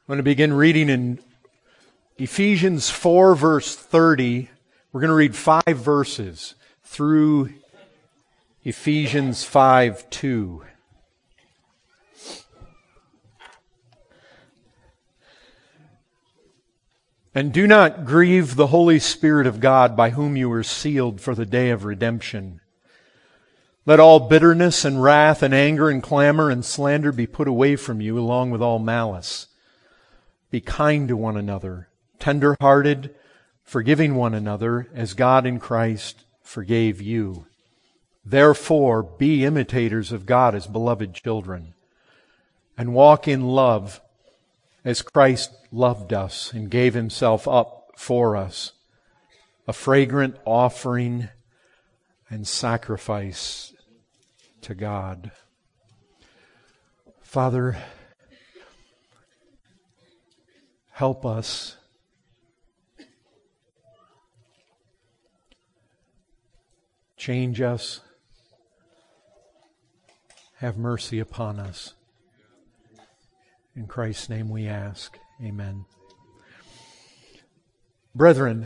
I'm going to begin reading in Ephesians 4, verse 30. We're going to read 5 verses through Ephesians 5:2. And do not grieve the Holy Spirit of God, by whom you were sealed for the day of redemption. Let all bitterness and wrath and anger and clamor and slander be put away from you, along with all malice. Be kind to one another, tender-hearted, forgiving one another, as God in Christ forgave you. Therefore, be imitators of God as beloved children, and walk in love as Christ loved us and gave Himself up for us, a fragrant offering and sacrifice to God. Father, help us change us. Have mercy upon us. In Christ's name we ask. Amen. Brethren,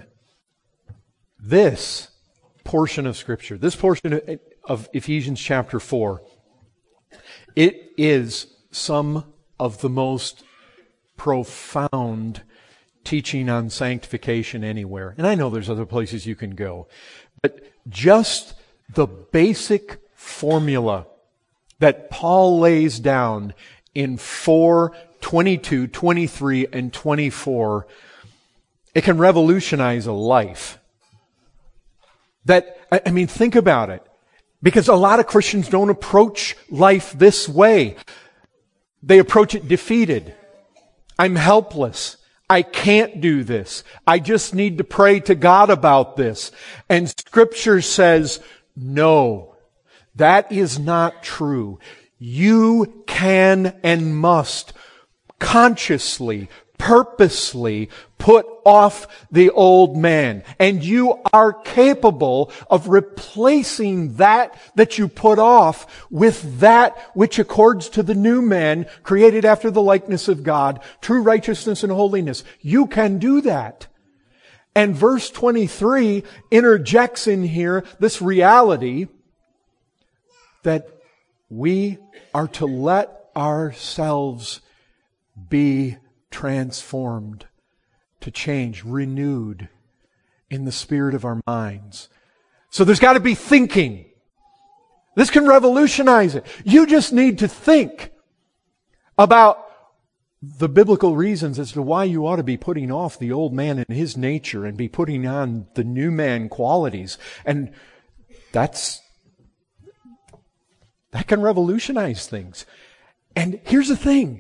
this portion of Scripture, this portion of Ephesians chapter 4, it is some of the most profound teaching on sanctification anywhere. And I know there's other places you can go. But just the basic formula that Paul lays down in 4:22, 23, and 24, it can revolutionize a life. Think about it. Because a lot of Christians don't approach life this way. They approach it defeated. I'm helpless. I can't do this. I just need to pray to God about this. And Scripture says, no, that is not true. You can and must consciously, purposely put off the old man. And you are capable of replacing that you put off with that which accords to the new man, created after the likeness of God, true righteousness and holiness. You can do that. And verse 23 interjects in here this reality that we are to let ourselves be transformed, to change, renewed in the spirit of our minds. So there's got to be thinking. This can revolutionize it. You just need to think about the biblical reasons as to why you ought to be putting off the old man and his nature and be putting on the new man qualities. And that can revolutionize things. And here's the thing.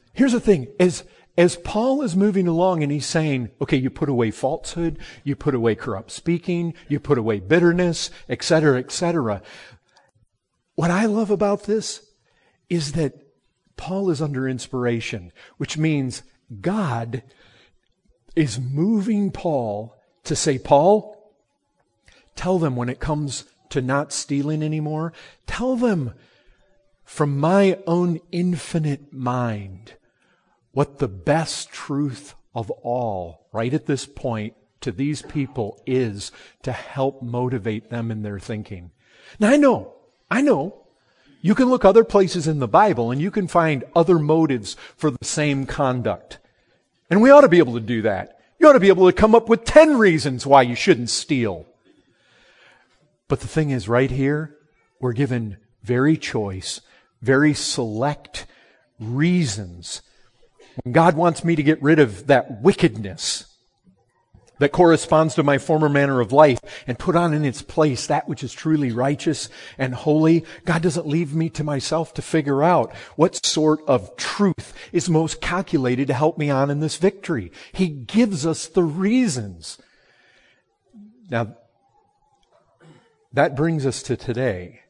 As Paul is moving along and he's saying, okay, you put away falsehood, you put away corrupt speaking, you put away bitterness, etc., etc. What I love about this is that Paul is under inspiration, which means God is moving Paul to say, Paul, tell them when it comes to not stealing anymore, tell them from my own infinite mind what the best truth of all, right at this point, to these people is, to help motivate them in their thinking. Now I know, you can look other places in the Bible and you can find other motives for the same conduct. And we ought to be able to do that. You ought to be able to come up with 10 reasons why you shouldn't steal. But the thing is, right here, we're given very choice, very select reasons. When God wants me to get rid of that wickedness that corresponds to my former manner of life and put on in its place that which is truly righteous and holy, God doesn't leave me to myself to figure out what sort of truth is most calculated to help me on in this victory. He gives us the reasons. Now, that brings us to today.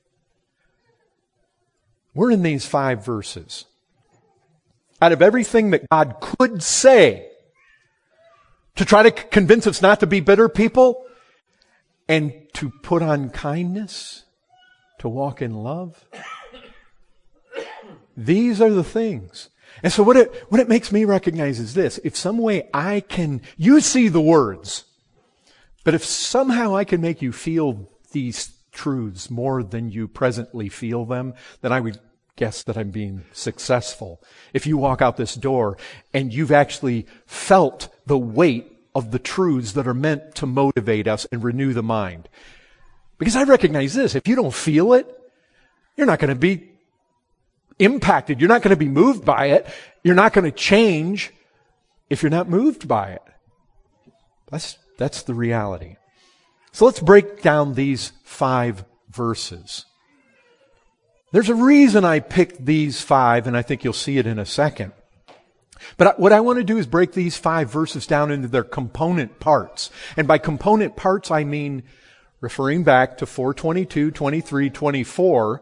We're in these 5 verses. Out of everything that God could say to try to convince us not to be bitter people and to put on kindness, to walk in love, these are the things. And so what it makes me recognize is this. If some way you see the words, but if somehow I can make you feel these truths more than you presently feel them, then I would guess that I'm being successful. If you walk out this door and you've actually felt the weight of the truths that are meant to motivate us and renew the mind. Because I recognize this, if you don't feel it, you're not going to be impacted. You're not going to be moved by it. You're not going to change if you're not moved by it. That's the reality. So let's break down these 5 verses. There's a reason I picked these 5, and I think you'll see it in a second. But what I want to do is break these 5 verses down into their component parts. And by component parts, I mean, referring back to 4:22, 23, 24,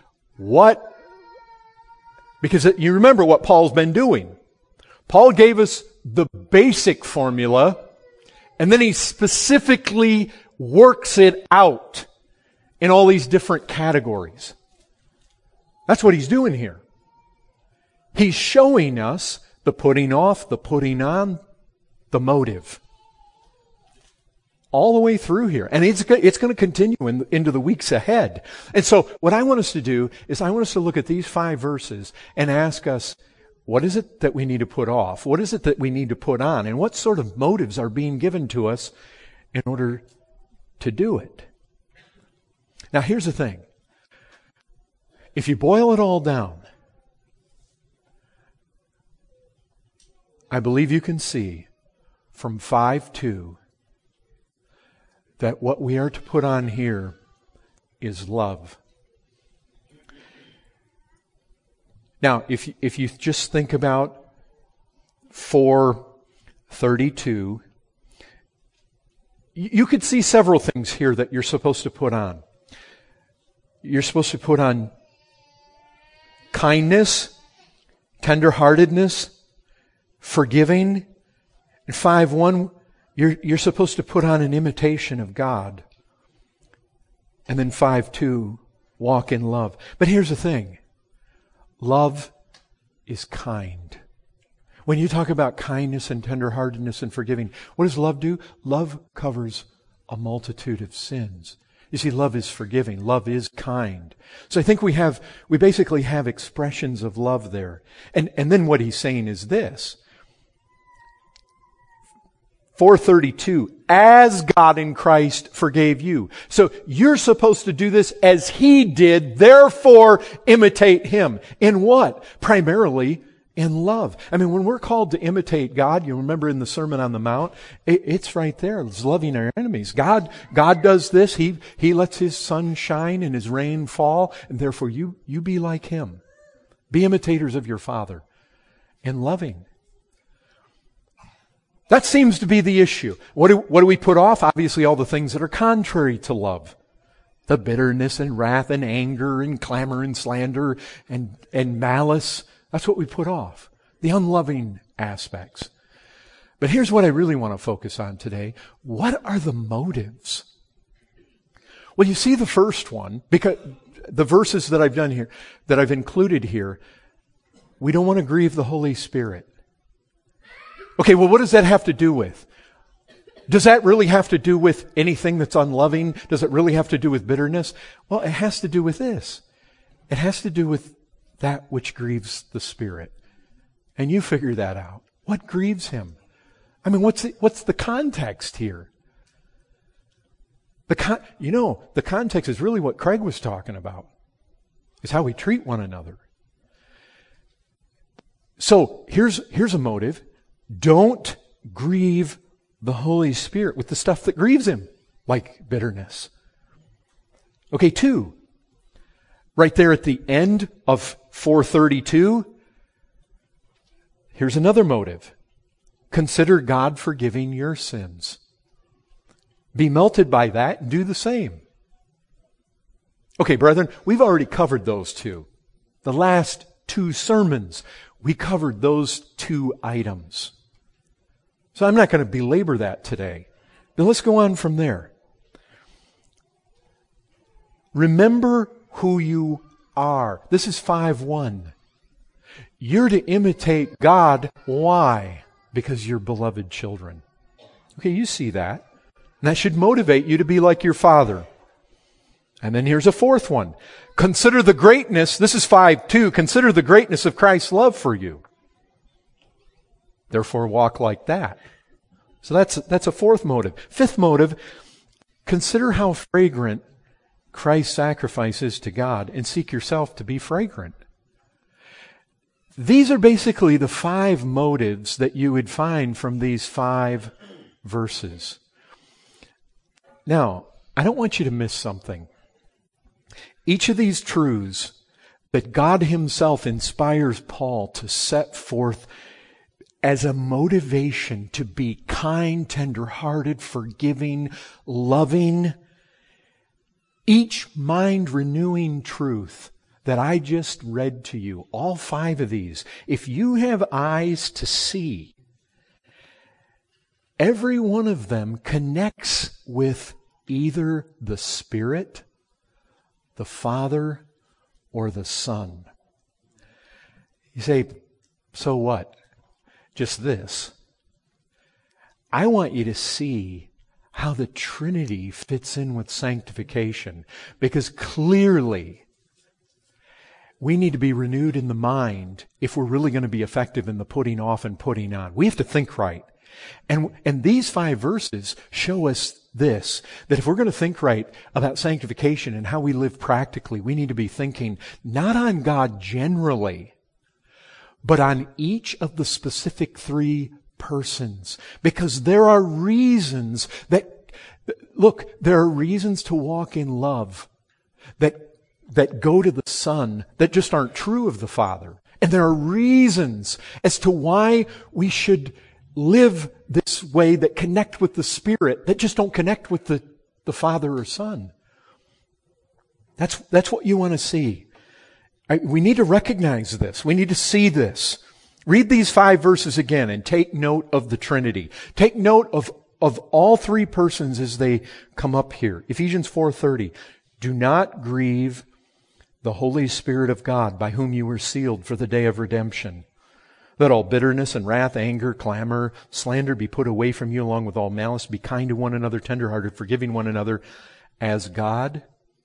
because you remember what Paul's been doing. Paul gave us the basic formula, and then he specifically works it out in all these different categories. That's what he's doing here. He's showing us the putting off, the putting on, the motive. All the way through here. And it's going to continue into the weeks ahead. And so what I want us to do is I want us to look at these 5 verses and ask us, what is it that we need to put off? What is it that we need to put on? And what sort of motives are being given to us in order to do it? Now here's the thing. If you boil it all down, I believe you can see from 5:2 that what we are to put on here is love. Now, if you just think about 4:32, you could see several things here that you're supposed to put on. You're supposed to put on kindness, tenderheartedness, forgiving. In 5:1, you're supposed to put on an imitation of God. And then 5:2, walk in love. But here's the thing. Love is kind. When you talk about kindness and tenderheartedness and forgiving, what does love do? Love covers a multitude of sins. You see, love is forgiving. Love is kind. So I think we basically have expressions of love there. And then what he's saying is this. 4:32, as God in Christ forgave you. So you're supposed to do this as He did, therefore imitate Him. In what? Primarily in love. I mean, when we're called to imitate God, you remember in the Sermon on the Mount, it's right there. It's loving our enemies. God does this. He lets His sun shine and His rain fall, and therefore you be like Him. Be imitators of your Father in loving. That seems to be the issue. What do we put off? Obviously all the things that are contrary to love. The bitterness and wrath and anger and clamor and slander and malice. That's what we put off. The unloving aspects. But here's what I really want to focus on today. What are the motives? Well, you see the first one, because the verses that I've done here, that I've included here, we don't want to grieve the Holy Spirit. Okay, well, what does that have to do with? Does that really have to do with anything that's unloving? Does it really have to do with bitterness? Well, it has to do with this. It has to do with that which grieves the Spirit. And you figure that out. What grieves Him? I mean, what's the context here? The context is really what Craig was talking about. Is how we treat one another. So, here's a motive. Don't grieve the Holy Spirit with the stuff that grieves Him, like bitterness. Okay, 2. Right there at the end of 4:32, here's another motive. Consider God forgiving your sins. Be melted by that and do the same. Okay, brethren, we've already covered those 2. The last 2 sermons, we covered those 2 items. So I'm not going to belabor that today. But let's go on from there. Remember who you are. This is 5:1. You're to imitate God. Why? Because you're beloved children. Okay, you see that. And that should motivate you to be like your Father. And then here's a fourth one. Consider the greatness, this is 5:2, consider the greatness of Christ's love for you. Therefore walk like that. So that's a fourth motive. Fifth motive, consider how fragrant Christ's sacrifice is to God and seek yourself to be fragrant. These are basically the 5 motives that you would find from these 5 verses. Now, I don't want you to miss something. Each of these truths that God Himself inspires Paul to set forth as a motivation to be kind, tender-hearted, forgiving, loving, each mind-renewing truth that I just read to you, all 5 of these, if you have eyes to see, every one of them connects with either the Spirit, the Father, or the Son. You say, so what? Just this. I want you to see how the Trinity fits in with sanctification, because clearly we need to be renewed in the mind if we're really going to be effective in the putting off and putting on. We have to think right. And these 5 verses show us this, that if we're going to think right about sanctification and how we live practically, we need to be thinking not on God generally, but on each of the specific 3 persons. Because there are reasons there are reasons to walk in love that go to the Son that just aren't true of the Father. And there are reasons as to why we should live this way that connect with the Spirit that just don't connect with the Father or Son. That's what you want to see. We need to recognize this. We need to see this. Read these 5 verses again and take note of the Trinity. Take note of all 3 persons as they come up here. Ephesians 4:30. Do not grieve the Holy Spirit of God, by whom you were sealed for the day of redemption. Let all bitterness and wrath, anger, clamor, slander be put away from you, along with all malice. Be kind to one another, tenderhearted, forgiving one another, as God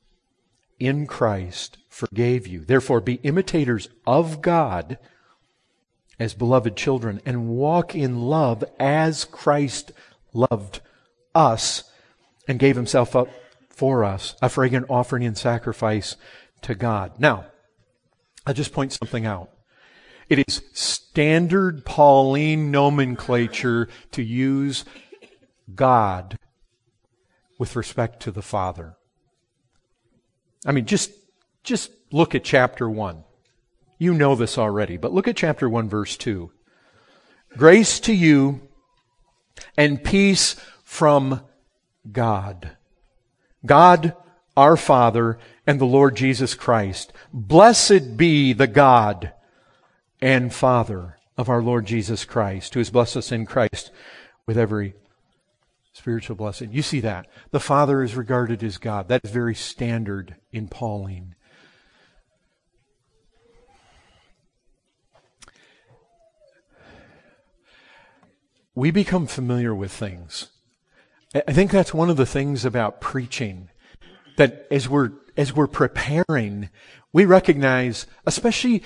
in Christ forgave you. Therefore be imitators of God as beloved children, and walk in love as Christ loved us and gave Himself up for us, a fragrant offering and sacrifice to God. Now, I'll just point something out. It is standard Pauline nomenclature to use God with respect to the Father. I mean, just look at chapter 1. You know this already, but look at chapter 1, verse 2. Grace to you and peace from God. God, our Father, and the Lord Jesus Christ. Blessed be the God and Father of our Lord Jesus Christ, who has blessed us in Christ with every spiritual blessing. You see that. The Father is regarded as God. That is very standard in Pauline. We become familiar with things. I think that's one of the things about preaching, that as we're preparing, we recognize, especially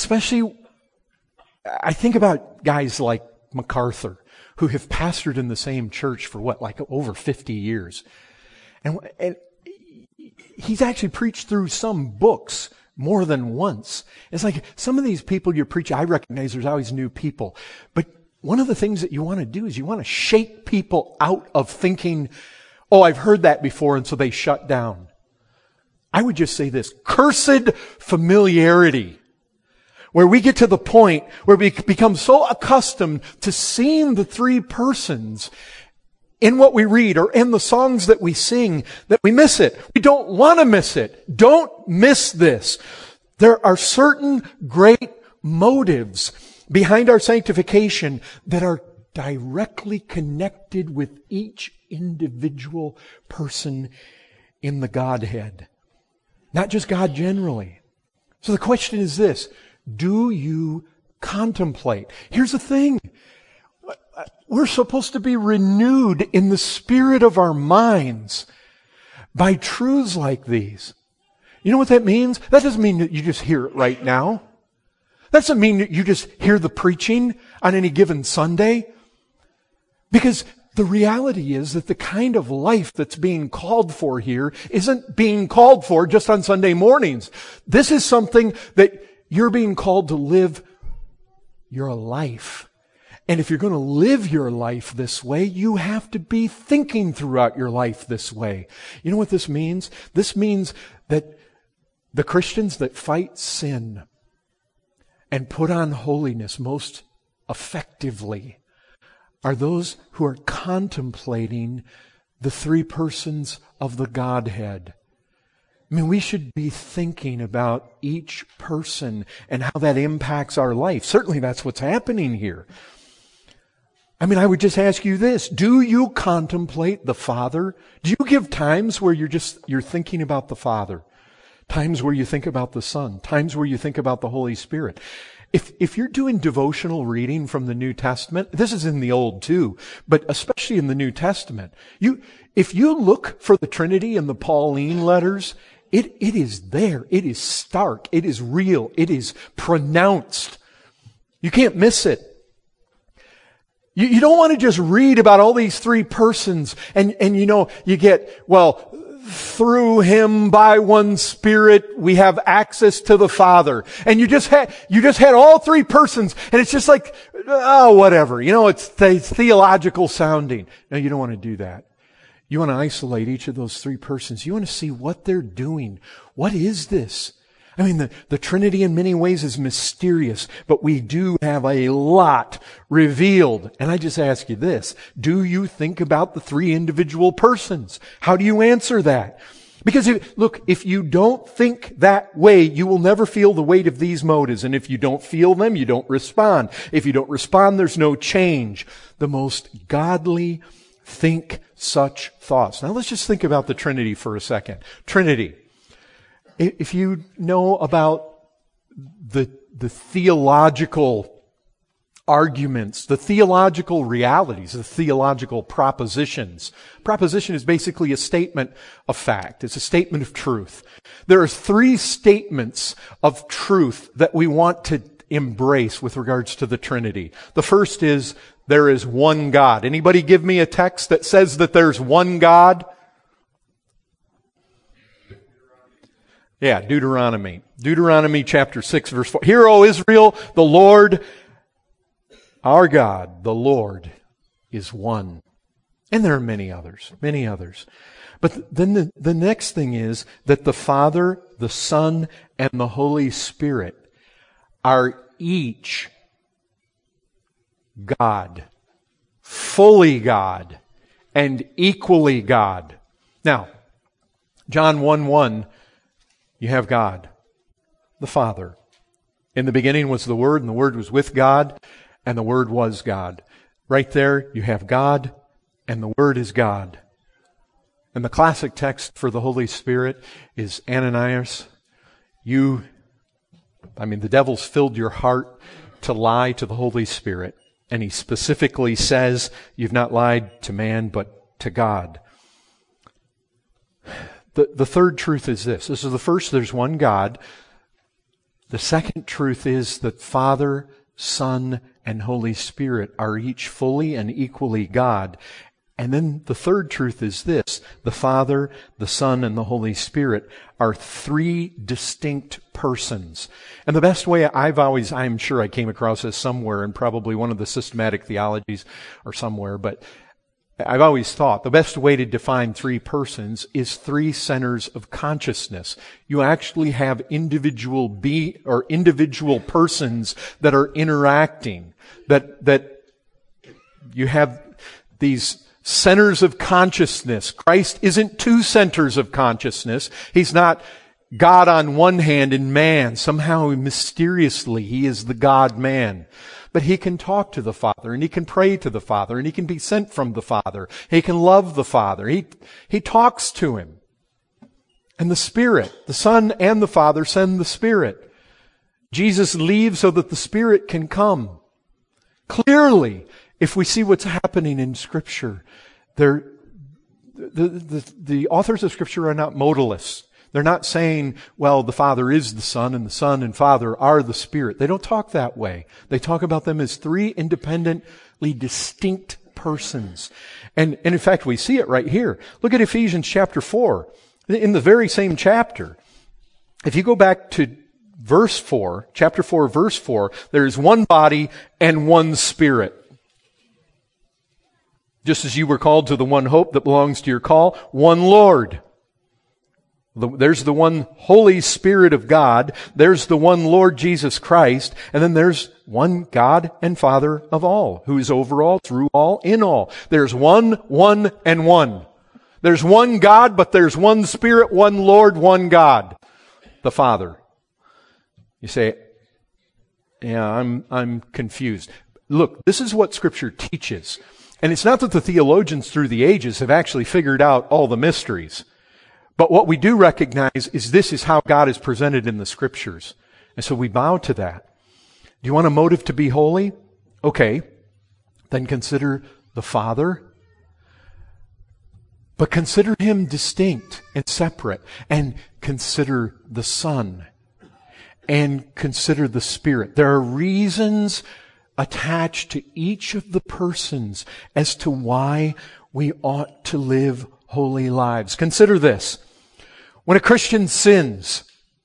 I think about guys like MacArthur, who have pastored in the same church for over 50 years. And he's actually preached through some books more than once. It's like some of these people you preach, I recognize there's always new people. But one of the things that you want to do is you want to shake people out of thinking, oh, I've heard that before, and so they shut down. I would just say this: cursed familiarity, where we get to the point where we become so accustomed to seeing the 3 persons in what we read or in the songs that we sing that we miss it. We don't want to miss it. Don't miss this. There are certain great motives behind our sanctification that are directly connected with each individual person in the Godhead. Not just God generally. So the question is this: do you contemplate. Here's the thing. We're supposed to be renewed in the spirit of our minds by truths like these. You know what that means? That doesn't mean that you just hear it right now. That doesn't mean that you just hear the preaching on any given Sunday. Because the reality is that the kind of life that's being called for here isn't being called for just on Sunday mornings. This is something that you're being called to live your life. And if you're going to live your life this way, you have to be thinking throughout your life this way. You know what this means? This means that the Christians that fight sin and put on holiness most effectively are those who are contemplating the three persons of the Godhead. I mean, we should be thinking about each person and how that impacts our life. Certainly that's what's happening here. I mean, I would just ask you this. Do you contemplate the Father? Do you give times where you're thinking about the Father? Times where you think about the Son? Times where you think about the Holy Spirit? If you're doing devotional reading from the New Testament, this is in the Old too, but especially in the New Testament, if you look for the Trinity in the Pauline letters, it is there. It is stark. It is real. It is pronounced. You can't miss it. You don't want to just read about all these three persons and you get, well, through Him by one Spirit we have access to the Father. And you just had all three persons and it's just like, oh, whatever. It's theological sounding. No, you don't want to do that. You want to isolate each of those three persons. You want to see what they're doing. What is this? I mean, the Trinity in many ways is mysterious, but we do have a lot revealed. And I just ask you this. Do you think about the three individual persons? How do you answer that? Because if you don't think that way, you will never feel the weight of these motives. And if you don't feel them, you don't respond. If you don't respond, there's no change. The most godly think such thoughts. Now let's just think about the Trinity for a second. Trinity. If you know about the theological arguments, the theological realities, the theological propositions. Proposition is basically a statement of fact. It's a statement of truth. There are three statements of truth that we want to embrace with regards to the Trinity. The first is there is one God. Anybody give me a text that says that there's one God? Yeah, Deuteronomy. Deuteronomy chapter 6 verse 4. Hear, O Israel, the Lord, our God, the Lord is one. And there are many others. But then the next thing is that the Father, the Son, and the Holy Spirit are each God, fully God, and equally God. Now, John 1:1, you have God, the Father. In the beginning was the Word, and the Word was with God, and the Word was God. Right there, you have God, and the Word is God. And the classic text for the Holy Spirit is Ananias, the devil's filled your heart to lie to the Holy Spirit. And he specifically says, you've not lied to man, but to God. The third truth is this. This is the first, there's one God. The second truth is that Father, Son, and Holy Spirit are each fully and equally God. And then the third truth is this. The Father, the Son, and the Holy Spirit are three distinct persons. And the best way I'm sure I came across this somewhere in probably one of the systematic theologies or somewhere, but I've always thought the best way to define three persons is three centers of consciousness. You actually have individual persons that are interacting, that you have these centers of consciousness. Christ isn't two centers of consciousness. He's not God on one hand and man. Somehow mysteriously He is the God-man. But He can talk to the Father, and He can pray to the Father, and He can be sent from the Father. He can love the Father. He talks to Him. And the Spirit, the Son and the Father send the Spirit. Jesus leaves so that the Spirit can come. Clearly, if we see what's happening in Scripture, the authors of Scripture are not modalists. They're not saying, well, the Father is the Son and Father are the Spirit. They don't talk that way. They talk about them as three independently distinct persons. And in fact, we see it right here. Look at Ephesians chapter 4. In the very same chapter, if you go back to verse 4, chapter 4, verse 4, there is one body and one Spirit. Just as you were called to the one hope that belongs to your call, one Lord. There's the one Holy Spirit of God. There's the one Lord Jesus Christ. And then there's one God and Father of all, who is over all, through all, in all. There's one, and one. There's one God, but there's one Spirit, one Lord, one God, the Father. You say, yeah, I'm confused. Look, this is what Scripture teaches. And it's not that the theologians through the ages have actually figured out all the mysteries. But what we do recognize is this is how God is presented in the Scriptures. And so we bow to that. Do you want a motive to be holy? Okay. Then consider the Father. But consider Him distinct and separate. And consider the Son. And consider the Spirit. There are reasons attached to each of the persons as to why we ought to live holy lives. Consider this. When a Christian sins,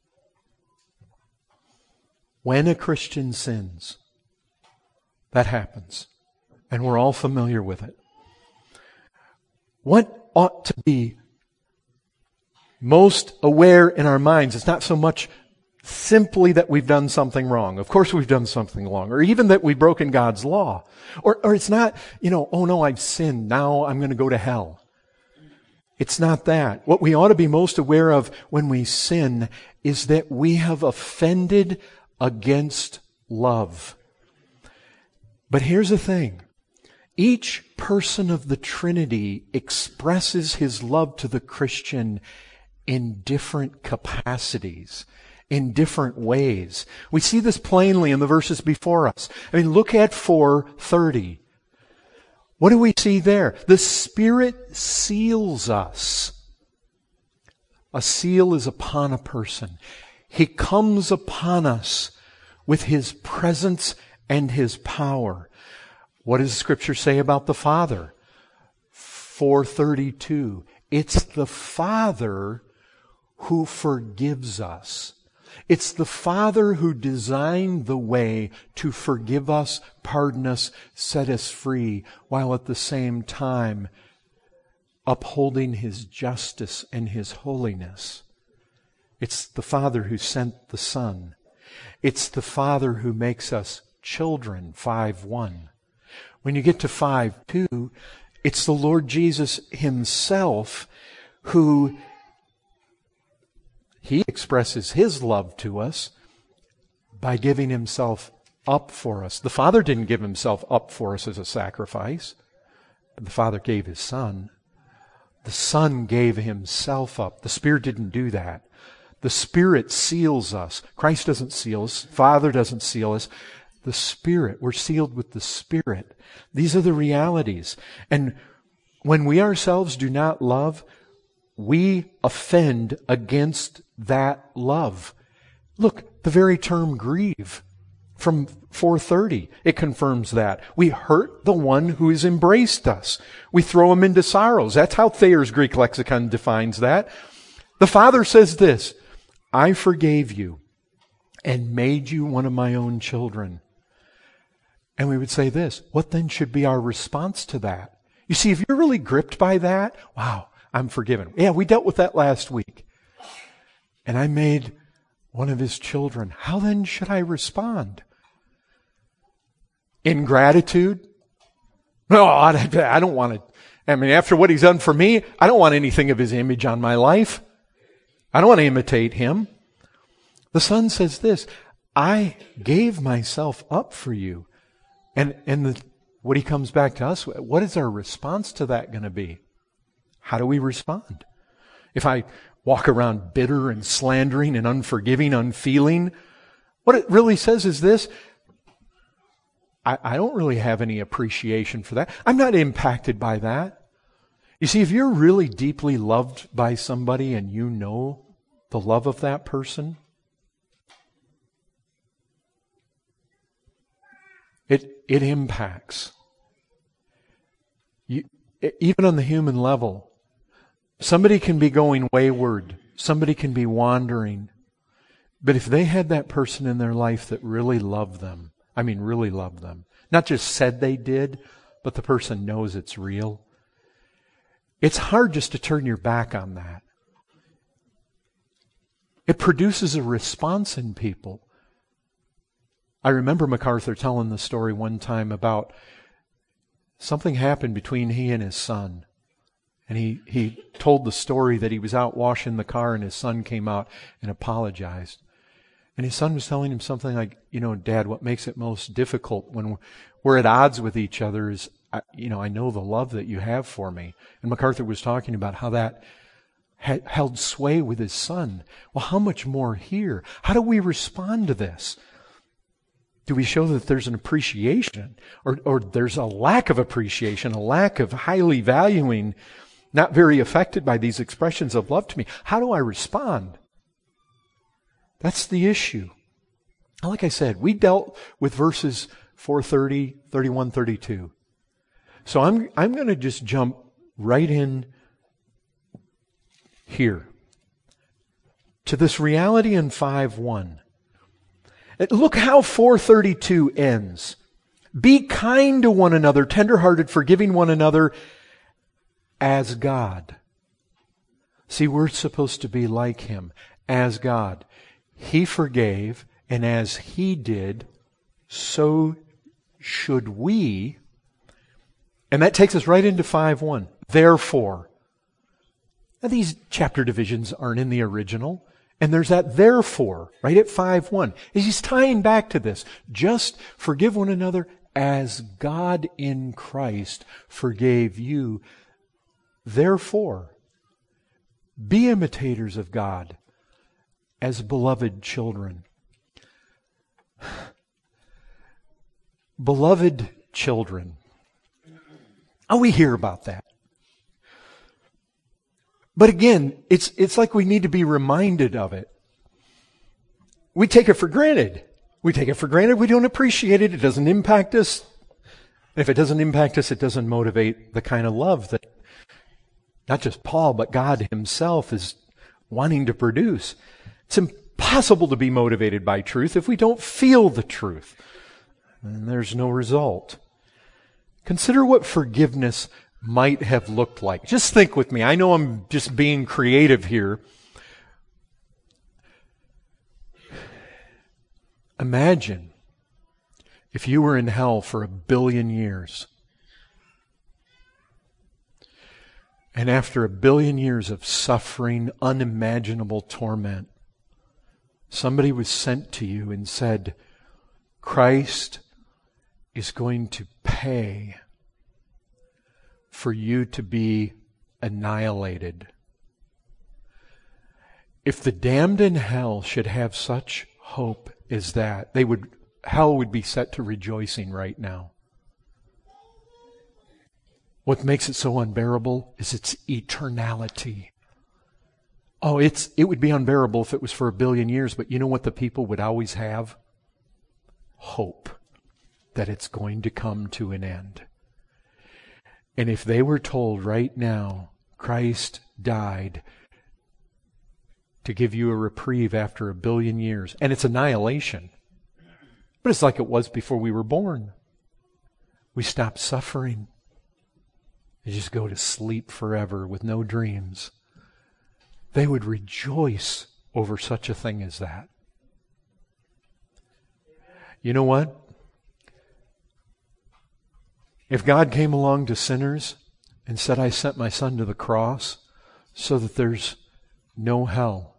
that happens. And we're all familiar with it. What ought to be most aware in our minds is not so much simply that we've done something wrong. Of course we've done something wrong. Or even that we've broken God's law. Or it's not, oh no, I've sinned. Now I'm going to go to hell. It's not that. What we ought to be most aware of when we sin is that we have offended against love. But here's the thing. Each person of the Trinity expresses his love to the Christian in different capacities, in different ways. We see this plainly in the verses before us. Look at 4:30. What do we see there? The Spirit seals us. A seal is upon a person. He comes upon us with His presence and His power. What does Scripture say about the Father? 4:32. It's the Father who forgives us. It's the Father who designed the way to forgive us, pardon us, set us free, while at the same time upholding His justice and His holiness. It's the Father who sent the Son. It's the Father who makes us children, 5:1. When you get to 5:2, it's the Lord Jesus Himself who He expresses His love to us by giving Himself up for us. The Father didn't give Himself up for us as a sacrifice. The Father gave His Son. The Son gave Himself up. The Spirit didn't do that. The Spirit seals us. Christ doesn't seal us. Father doesn't seal us. The Spirit, we're sealed with the Spirit. These are the realities. And when we ourselves do not love, we offend against that love. Look, the very term grieve from 4:30, it confirms that. We hurt the one who has embraced us. We throw him into sorrows. That's how Thayer's Greek lexicon defines that. The Father says this, I forgave you and made you one of my own children. And we would say this, what then should be our response to that? You see, if you're really gripped by that, wow, I'm forgiven. Yeah, we dealt with that last week. And I made one of His children. How then should I respond? In gratitude? No, I don't want to. After what He's done for me, I don't want anything of His image on my life. I don't want to imitate Him. The Son says this, I gave myself up for you. And what He comes back to us, what is our response to that going to be? How do we respond? If I walk around bitter and slandering and unforgiving, unfeeling, What it really says is this: I don't really have any appreciation for that. I'm not impacted by that. You see, if you're really deeply loved by somebody and you know the love of that person, it impacts. Even on the human level, somebody can be going wayward. Somebody can be wandering. But if they had that person in their life that really loved them, really loved them, not just said they did, but the person knows it's real, it's hard just to turn your back on that. It produces a response in people. I remember MacArthur telling the story one time about something happened between he and his son. And he told the story that he was out washing the car and his son came out and apologized. And his son was telling him something like, Dad, what makes it most difficult when we're at odds with each other is, I know the love that you have for me. And MacArthur was talking about how that held sway with his son. Well, how much more here? How do we respond to this? Do we show that there's an appreciation or there's a lack of appreciation, a lack of highly valuing, not very affected by these expressions of love to me? How do I respond? That's the issue. Like I said, we dealt with verses 4:30, 31, 32. So I'm going to just jump right in here to this reality in 5:1. Look how 4:32 ends. Be kind to one another, tenderhearted, forgiving one another as God. See, we're supposed to be like Him, as God. He forgave, and as He did, so should we. And that takes us right into 5:1. Therefore. Now, these chapter divisions aren't in the original. And there's that therefore, right at 5:1. He's tying back to this. Just forgive one another as God in Christ forgave you. Therefore, be imitators of God as beloved children. Beloved children. Oh, we hear about that. But again, it's like we need to be reminded of it. We take it for granted. We don't appreciate it. It doesn't impact us. And if it doesn't impact us, it doesn't motivate the kind of love that not just Paul, but God Himself is wanting to produce. It's impossible to be motivated by truth if we don't feel the truth. And there's no result. Consider what forgiveness might have looked like. Just think with me. I know I'm just being creative here. Imagine if you were in hell for 1 billion years. And after 1 billion years of suffering, unimaginable torment, somebody was sent to you and said, Christ is going to pay for you to be annihilated. If the damned in hell should have such hope as that, hell would be set to rejoicing right now. What makes it so unbearable is its eternality. Oh, it would be unbearable if it was for 1 billion years, but you know what the people would always have? Hope that it's going to come to an end. And if they were told right now, Christ died to give you a reprieve after 1 billion years, and it's annihilation, but it's like it was before we were born. We stop suffering. You just go to sleep forever with no dreams. They would rejoice over such a thing as that. You know what? If God came along to sinners and said, I sent my Son to the cross so that there's no hell,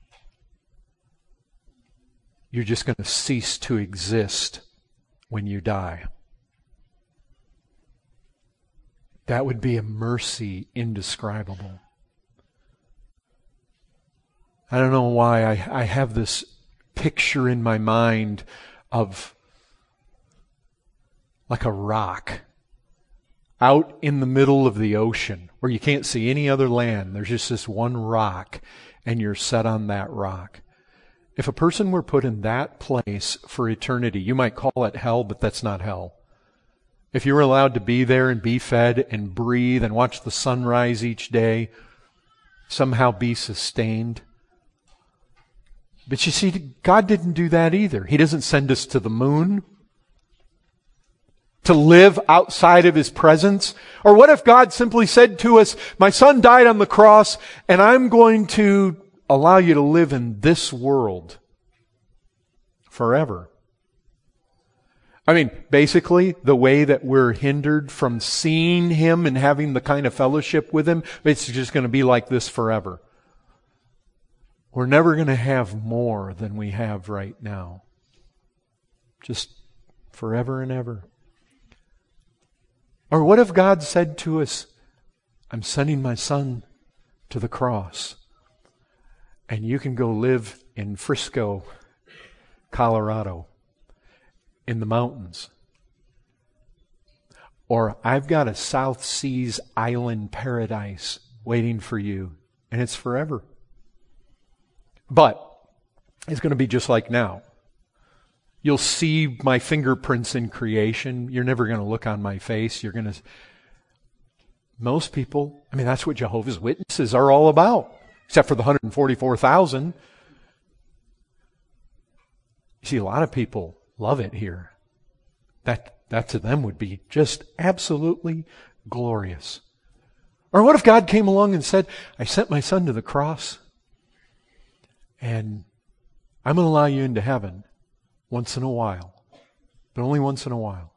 you're just going to cease to exist when you die. That would be a mercy indescribable. I don't know why I have this picture in my mind of like a rock out in the middle of the ocean where you can't see any other land. There's just this one rock, and you're set on that rock. If a person were put in that place for eternity, you might call it hell, but that's not hell. If you were allowed to be there and be fed and breathe and watch the sunrise each day, somehow be sustained. But you see, God didn't do that either. He doesn't send us to the moon to live outside of His presence. Or what if God simply said to us, my Son died on the cross, and I'm going to allow you to live in this world forever. I mean, basically, the way that we're hindered from seeing Him and having the kind of fellowship with Him, it's just going to be like this forever. We're never going to have more than we have right now. Just forever and ever. Or what if God said to us, I'm sending my Son to the cross, and you can go live in Frisco, Colorado, in the mountains. Or I've got a South Seas island paradise waiting for you, and it's forever. But it's going to be just like now. You'll see my fingerprints in creation. You're never going to look on my face. You're going to... Most people, I mean, that's what Jehovah's Witnesses are all about, except for the 144,000. You see, a lot of people love it here. That to them would be just absolutely glorious. Or what if God came along and said, I sent my Son to the cross, and I'm going to allow you into heaven once in a while, but only once in a while.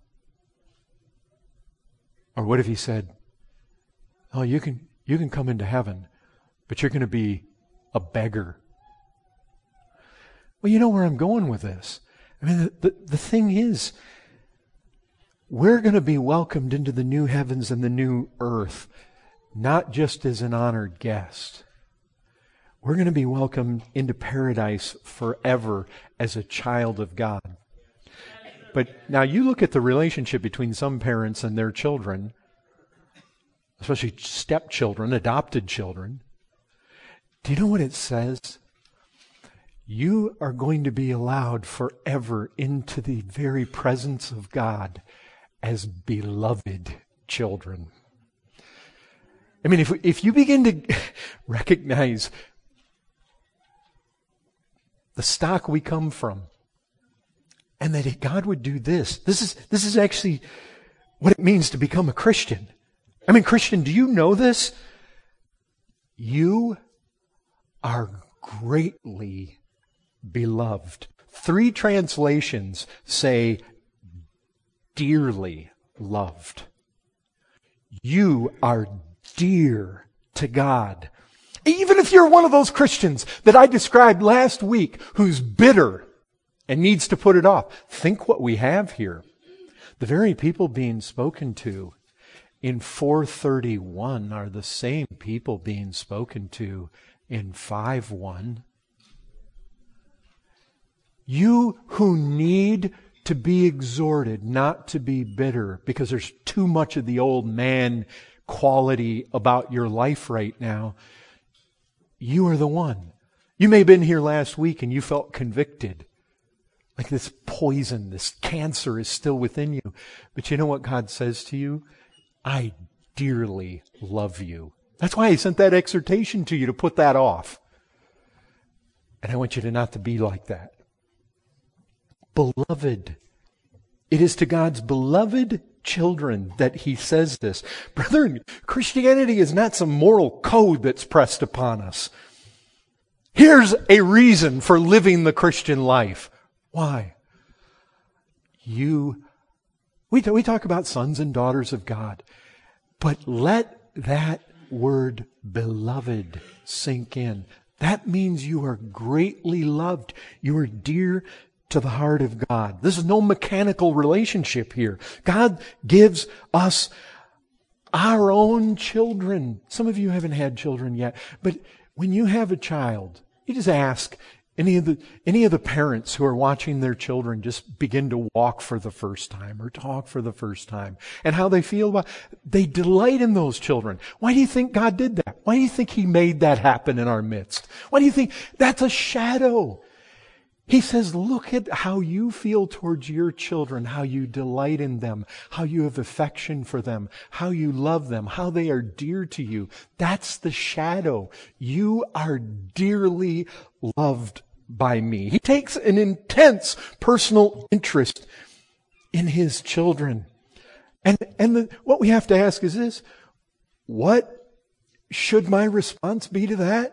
Or what if He said, oh, you can come into heaven, but you're going to be a beggar. Well, you know where I'm going with this. I mean, the thing is, we're going to be welcomed into the new heavens and the new earth, not just as an honored guest. We're going to be welcomed into paradise forever as a child of God. But now you look at the relationship between some parents and their children, especially stepchildren, adopted children. Do you know what it says? You are going to be allowed forever into the very presence of God as beloved children. I mean, if you begin to recognize the stock we come from, and that God would do this is actually what it means to become a Christian. I mean, Christian, do you know this? You are greatly beloved. 3 translations say dearly loved. You are dear to God. Even if you're one of those Christians that I described last week who's bitter and needs to put it off, think what we have here. The very people being spoken to in 4:31 are the same people being spoken to in 5:1. You who need to be exhorted not to be bitter because there's too much of the old man quality about your life right now, you are the one. You may have been here last week and you felt convicted. Like this poison, this cancer is still within you. But you know what God says to you? I dearly love you. That's why He sent that exhortation to you, to put that off. And I want you to not to be like that. Beloved. It is to God's beloved children that He says this. Brethren, Christianity is not some moral code that's pressed upon us. Here's a reason for living the Christian life. Why? We talk about sons and daughters of God, but let that word beloved sink in. That means you are greatly loved. You are dear to the heart of God. This is no mechanical relationship here. God gives us our own children. Some of you haven't had children yet, but when you have a child, you just ask, Any of the parents who are watching their children just begin to walk for the first time or talk for the first time, and how they feel about, they delight in those children. Why do you think God did that? Why do you think He made that happen in our midst? Why do you think that's a shadow? He says, look at how you feel towards your children, how you delight in them, how you have affection for them, how you love them, how they are dear to you. That's the shadow. You are dearly loved by me. He takes an intense personal interest in His children. And what we have to ask is this: what should my response be to that?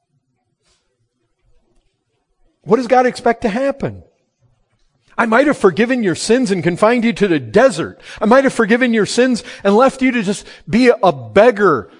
What does God expect to happen? I might have forgiven your sins and confined you to the desert. I might have forgiven your sins and left you to just be a beggar.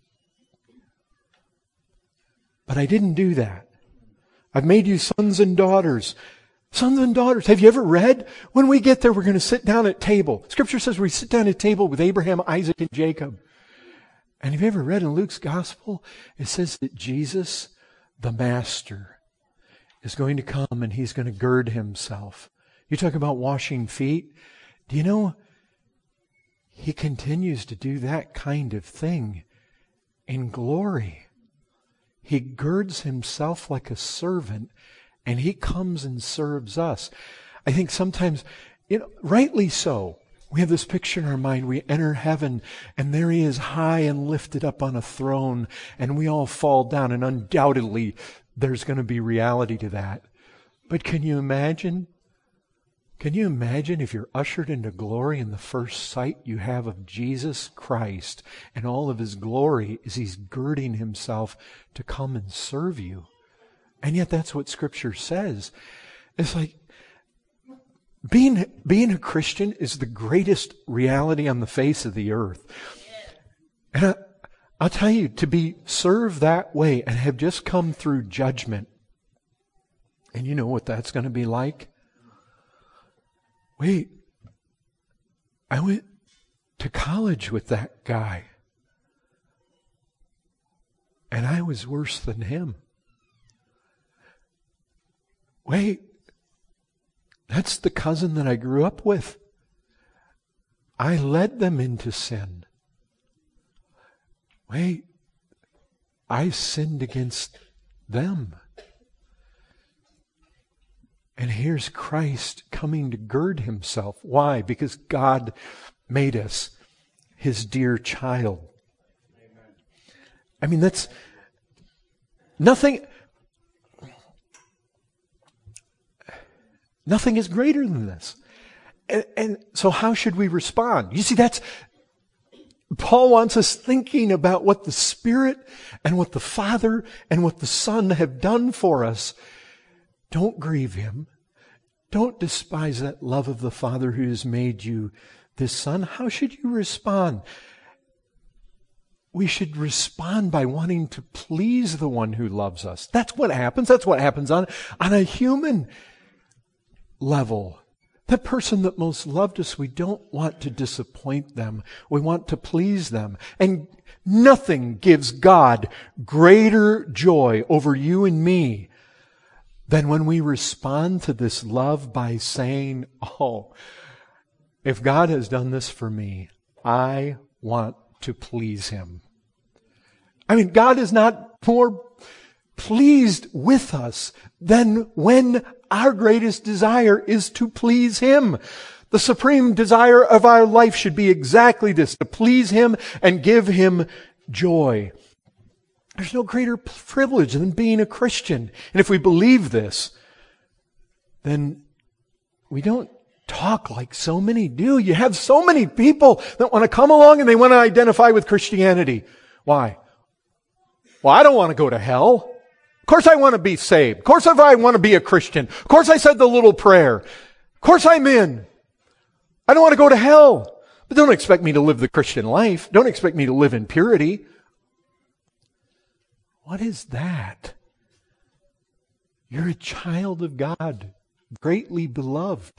But I didn't do that. I've made you sons and daughters. Sons and daughters. Have you ever read? When we get there, we're going to sit down at table. Scripture says we sit down at table with Abraham, Isaac, and Jacob. And have you ever read in Luke's gospel? It says that Jesus, the Master, is going to come and He's going to gird Himself. You talk about washing feet. Do you know He continues to do that kind of thing in glory? He girds Himself like a servant and He comes and serves us. I think sometimes, rightly so, we have this picture in our mind. We enter heaven and there He is high and lifted up on a throne and we all fall down, and undoubtedly there's going to be reality to that. But can you imagine? Can you imagine if you're ushered into glory and the first sight you have of Jesus Christ and all of His glory is He's girding Himself to come and serve you? And yet that's what Scripture says. It's like being a Christian is the greatest reality on the face of the earth. And I'll tell you, to be served that way and have just come through judgment, and you know what that's going to be like? Wait, I went to college with that guy, and I was worse than him. Wait, that's the cousin that I grew up with. I led them into sin. Wait, I sinned against them. And here's Christ coming to gird Himself. Why? Because God made us His dear child. Amen. I mean, that's nothing is greater than this. And so how should we respond? You see, Paul wants us thinking about what the Spirit and what the Father and what the Son have done for us. Don't grieve Him. Don't despise that love of the Father who has made you this Son. How should you respond? We should respond by wanting to please the one who loves us. That's what happens. That's what happens on a human level. That person that most loved us, we don't want to disappoint them. We want to please them. And nothing gives God greater joy over you and me than when we respond to this love by saying, oh, if God has done this for me, I want to please Him. I mean, God is not more pleased with us than when our greatest desire is to please Him. The supreme desire of our life should be exactly this, to please Him and give Him joy. There's no greater privilege than being a Christian. And if we believe this, then we don't talk like so many do. You have so many people that want to come along and they want to identify with Christianity. Why? Well, I don't want to go to hell. Of course I want to be saved. Of course I want to be a Christian. Of course I said the little prayer. Of course I'm in. I don't want to go to hell. But don't expect me to live the Christian life. Don't expect me to live in purity. What is that? You're a child of God, greatly beloved.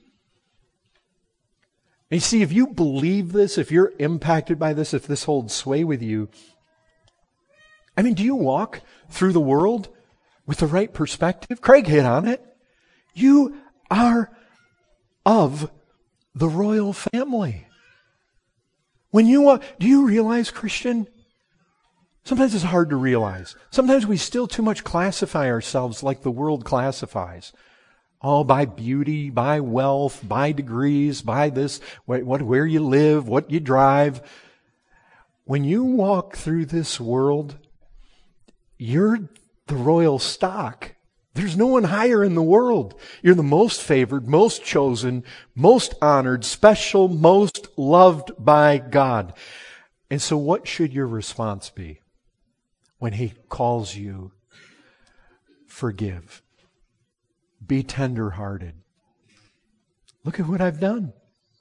And you see, if you believe this, if you're impacted by this, if this holds sway with you, I mean, do you walk through the world with the right perspective, Craig hit on it. You are of the royal family. When you do you realize, Christian? Sometimes it's hard to realize. Sometimes we still too much classify ourselves like the world classifies. All by beauty, by wealth, by degrees, by this, where you live, what you drive. When you walk through this world, you're the royal stock. There's no one higher in the world. You're the most favored, most chosen, most honored, special, most loved by God. And so what should your response be when He calls you? Forgive. Be tender-hearted. Look at what I've done.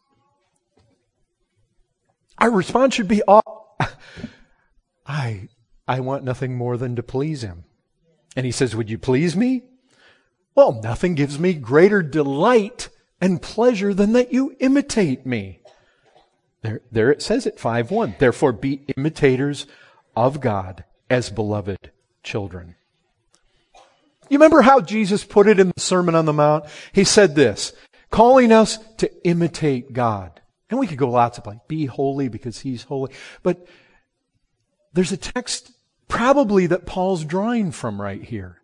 Our response should be, I want nothing more than to please Him. And He says, would you please me? Well, nothing gives me greater delight and pleasure than that you imitate me. There it says it, 5:1. Therefore be imitators of God as beloved children. You remember how Jesus put it in the Sermon on the Mount? He said this, calling us to imitate God. And we could go lots of places. Be holy because He's holy. But there's a text probably that Paul's drawing from right here.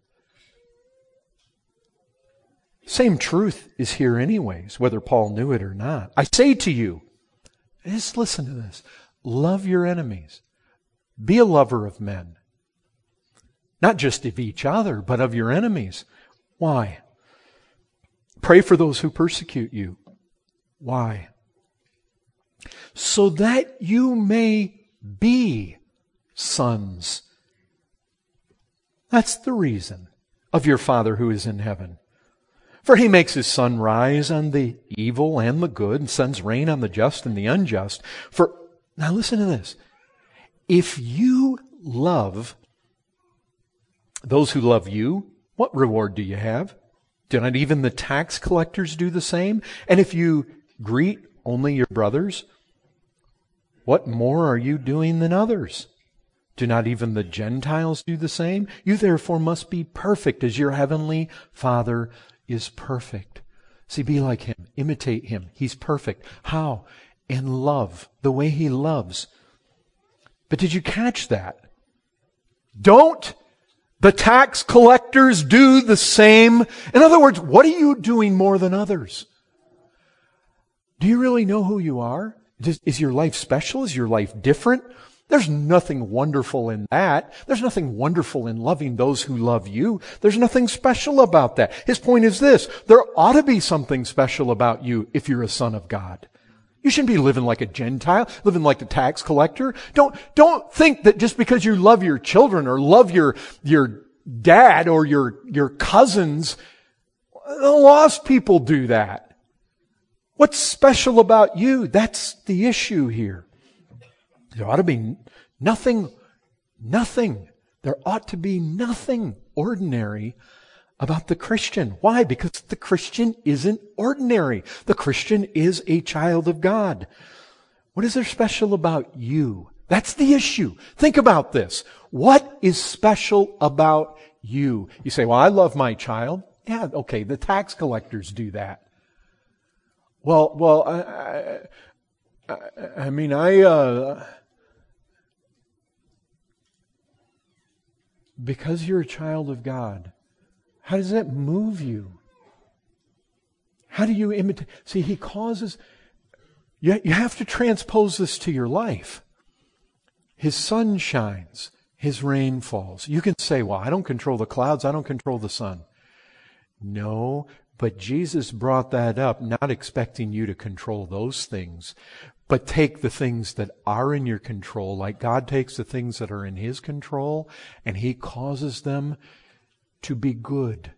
Same truth is here anyways, whether Paul knew it or not. I say to you, just listen to this, love your enemies. Be a lover of men. Not just of each other, but of your enemies. Why? Pray for those who persecute you. Why? So that you may be sons. That's the reason of your Father who is in heaven. For He makes His sun rise on the evil and the good, and sends rain on the just and the unjust. Now listen to this. If you love those who love you, what reward do you have? Do not even the tax collectors do the same? And if you greet only your brothers, what more are you doing than others? Do not even the Gentiles do the same? You therefore must be perfect as your heavenly Father is perfect. See, be like Him. Imitate Him. He's perfect. How? In love. The way He loves. But did you catch that? Don't the tax collectors do the same? In other words, what are you doing more than others? Do you really know who you are? Is your life special? Is your life different? There's nothing wonderful in that. There's nothing wonderful in loving those who love you. There's nothing special about that. His point is this. There ought to be something special about you if you're a son of God. You shouldn't be living like a Gentile, living like the tax collector. Don't think that just because you love your children or love your dad or your cousins, the lost people do that. What's special about you? That's the issue here. There ought to be nothing. There ought to be nothing ordinary about the Christian. Why? Because the Christian isn't ordinary. The Christian is a child of God. What is there special about you? That's the issue. Think about this. What is special about you? You say, well, I love my child. Yeah, okay, the tax collectors do that. Because you're a child of God, how does that move you? How do you imitate? See, He causes, you have to transpose this to your life. His sun shines, His rain falls. You can say, well, I don't control the clouds, I don't control the sun. No, but Jesus brought that up, not expecting you to control those things, but take the things that are in your control, like God takes the things that are in His control, and He causes them to be good.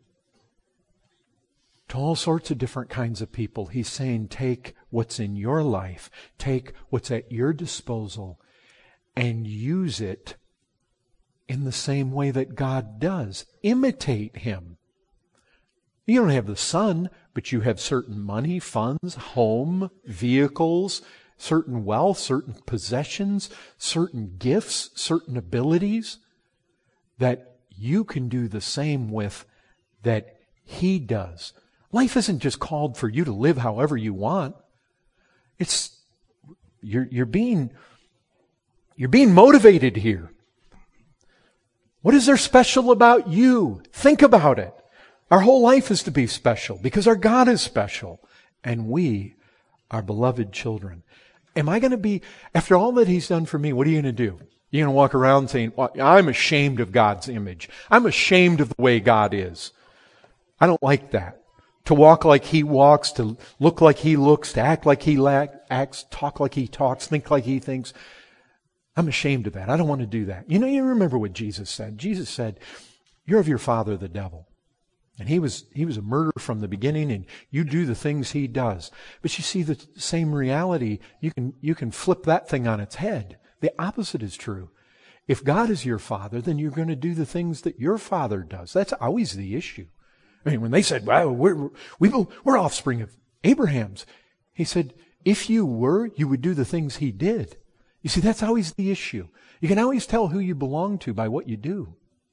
To all sorts of different kinds of people. He's saying, take what's in your life, take what's at your disposal, and use it in the same way that God does. Imitate Him. You don't have the sun, but you have certain money, funds, home, vehicles, certain wealth, certain possessions, certain gifts, certain abilities that you can do the same with that He does. Life isn't just called for you to live however you want. It's you're being motivated here. What is there special about you? Think about it. Our whole life is to be special because our God is special and we are beloved children. Am I going to be, after all that He's done for me, what are you going to do? You're going to walk around saying, well, I'm ashamed of God's image. I'm ashamed of the way God is. I don't like that. To walk like He walks, to look like He looks, to act like He acts, talk like He talks, think like He thinks. I'm ashamed of that. I don't want to do that. You remember what Jesus said. Jesus said, you're of your father, the devil. And he was a murderer from the beginning, and you do the things he does. But you see the same reality, you can flip that thing on its head. The opposite is true. If God is your father, then you're going to do the things that your father does. That's always the issue. I mean, when they said, well, we're offspring of Abraham's, He said, if you were, you would do the things he did. You see, that's always the issue. You can always tell who you belong to by what you do.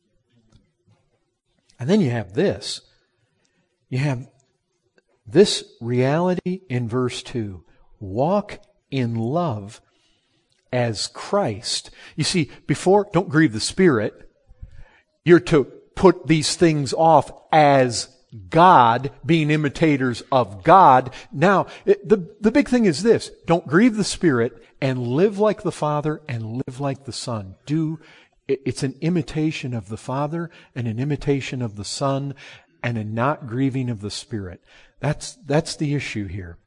And then you have this. You have this reality in verse 2. Walk in love as Christ. You see, before, don't grieve the Spirit. You're to put these things off as God, being imitators of God. Now, the big thing is this. Don't grieve the Spirit and live like the Father and live like the Son. It's an imitation of the Father and an imitation of the Son and a not grieving of the Spirit. That's the issue here.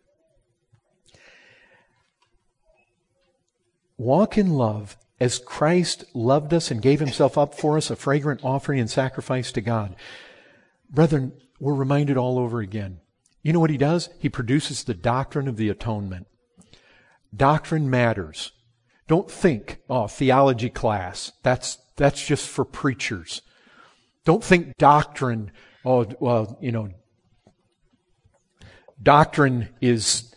Walk in love as Christ loved us and gave Himself up for us, a fragrant offering and sacrifice to God. Brethren, we're reminded all over again. You know what He does? He produces the doctrine of the atonement. Doctrine matters. Don't think, theology class, that's just for preachers. Don't think doctrine, doctrine is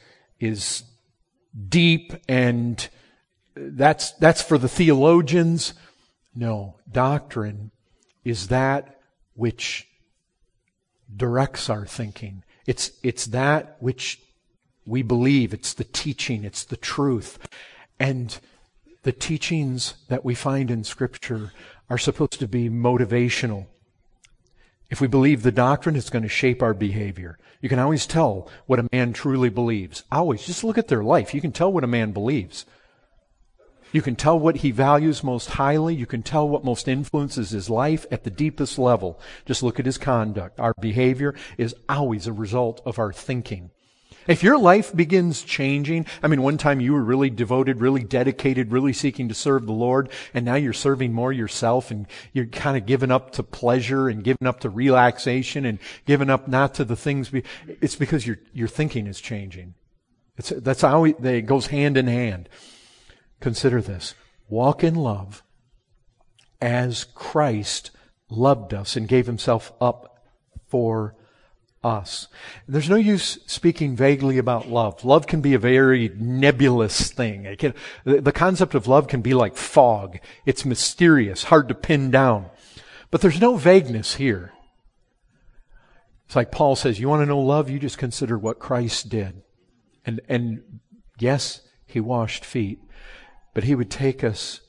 deep and that's for the theologians. No, doctrine is that which directs our thinking. It's that which we believe. It's the teaching. It's the truth. And the teachings that we find in Scripture are supposed to be motivational. If we believe the doctrine, it's going to shape our behavior. You can always tell what a man truly believes. Always. Just look at their life. You can tell what a man believes. You can tell what he values most highly. You can tell what most influences his life at the deepest level. Just look at his conduct. Our behavior is always a result of our thinking. If your life begins changing, one time you were really devoted, really dedicated, really seeking to serve the Lord, and now you're serving more yourself, and you're kind of giving up to pleasure and giving up to relaxation and giving up not to the things. It's because your thinking is changing. That's how it goes hand in hand. Consider this. Walk in love as Christ loved us and gave Himself up for us. There's no use speaking vaguely about love. Love can be a very nebulous thing. The concept of love can be like fog. It's mysterious, hard to pin down. But there's no vagueness here. It's like Paul says, you want to know love? You just consider what Christ did. And yes, He washed feet, but He would take us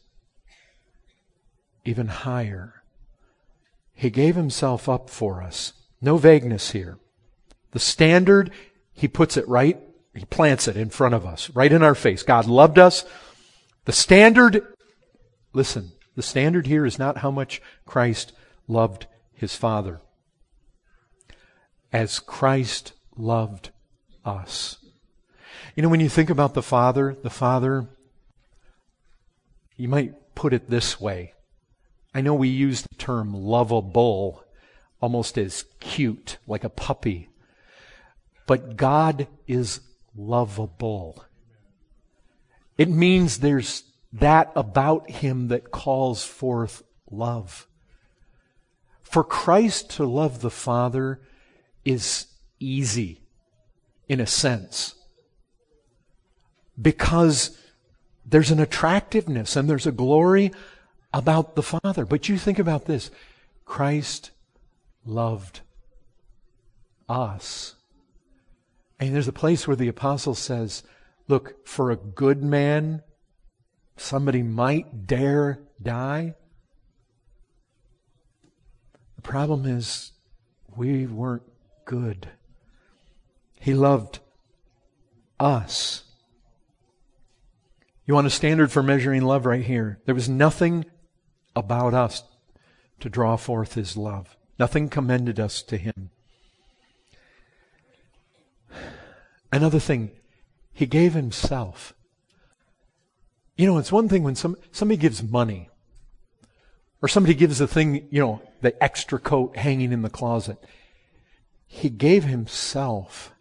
even higher. He gave Himself up for us. No vagueness here. The standard, He puts it right, He plants it in front of us, right in our face. God loved us. The standard, listen, the standard here is not how much Christ loved His Father. As Christ loved us. When you think about the Father, you might put it this way. I know we use the term lovable almost as cute, like a puppy. But God is lovable. It means there's that about Him that calls forth love. For Christ to love the Father is easy, in a sense, because there's an attractiveness and there's a glory about the Father. But you think about this. Christ loved us. And there's a place where the apostle says, look, for a good man, somebody might dare die. The problem is we weren't good. He loved us. You want a standard for measuring love right here? There was nothing about us to draw forth His love. Nothing commended us to Him. Another thing, He gave Himself. You know, it's one thing when somebody gives money, or somebody gives the thing, the extra coat hanging in the closet. He gave Himself.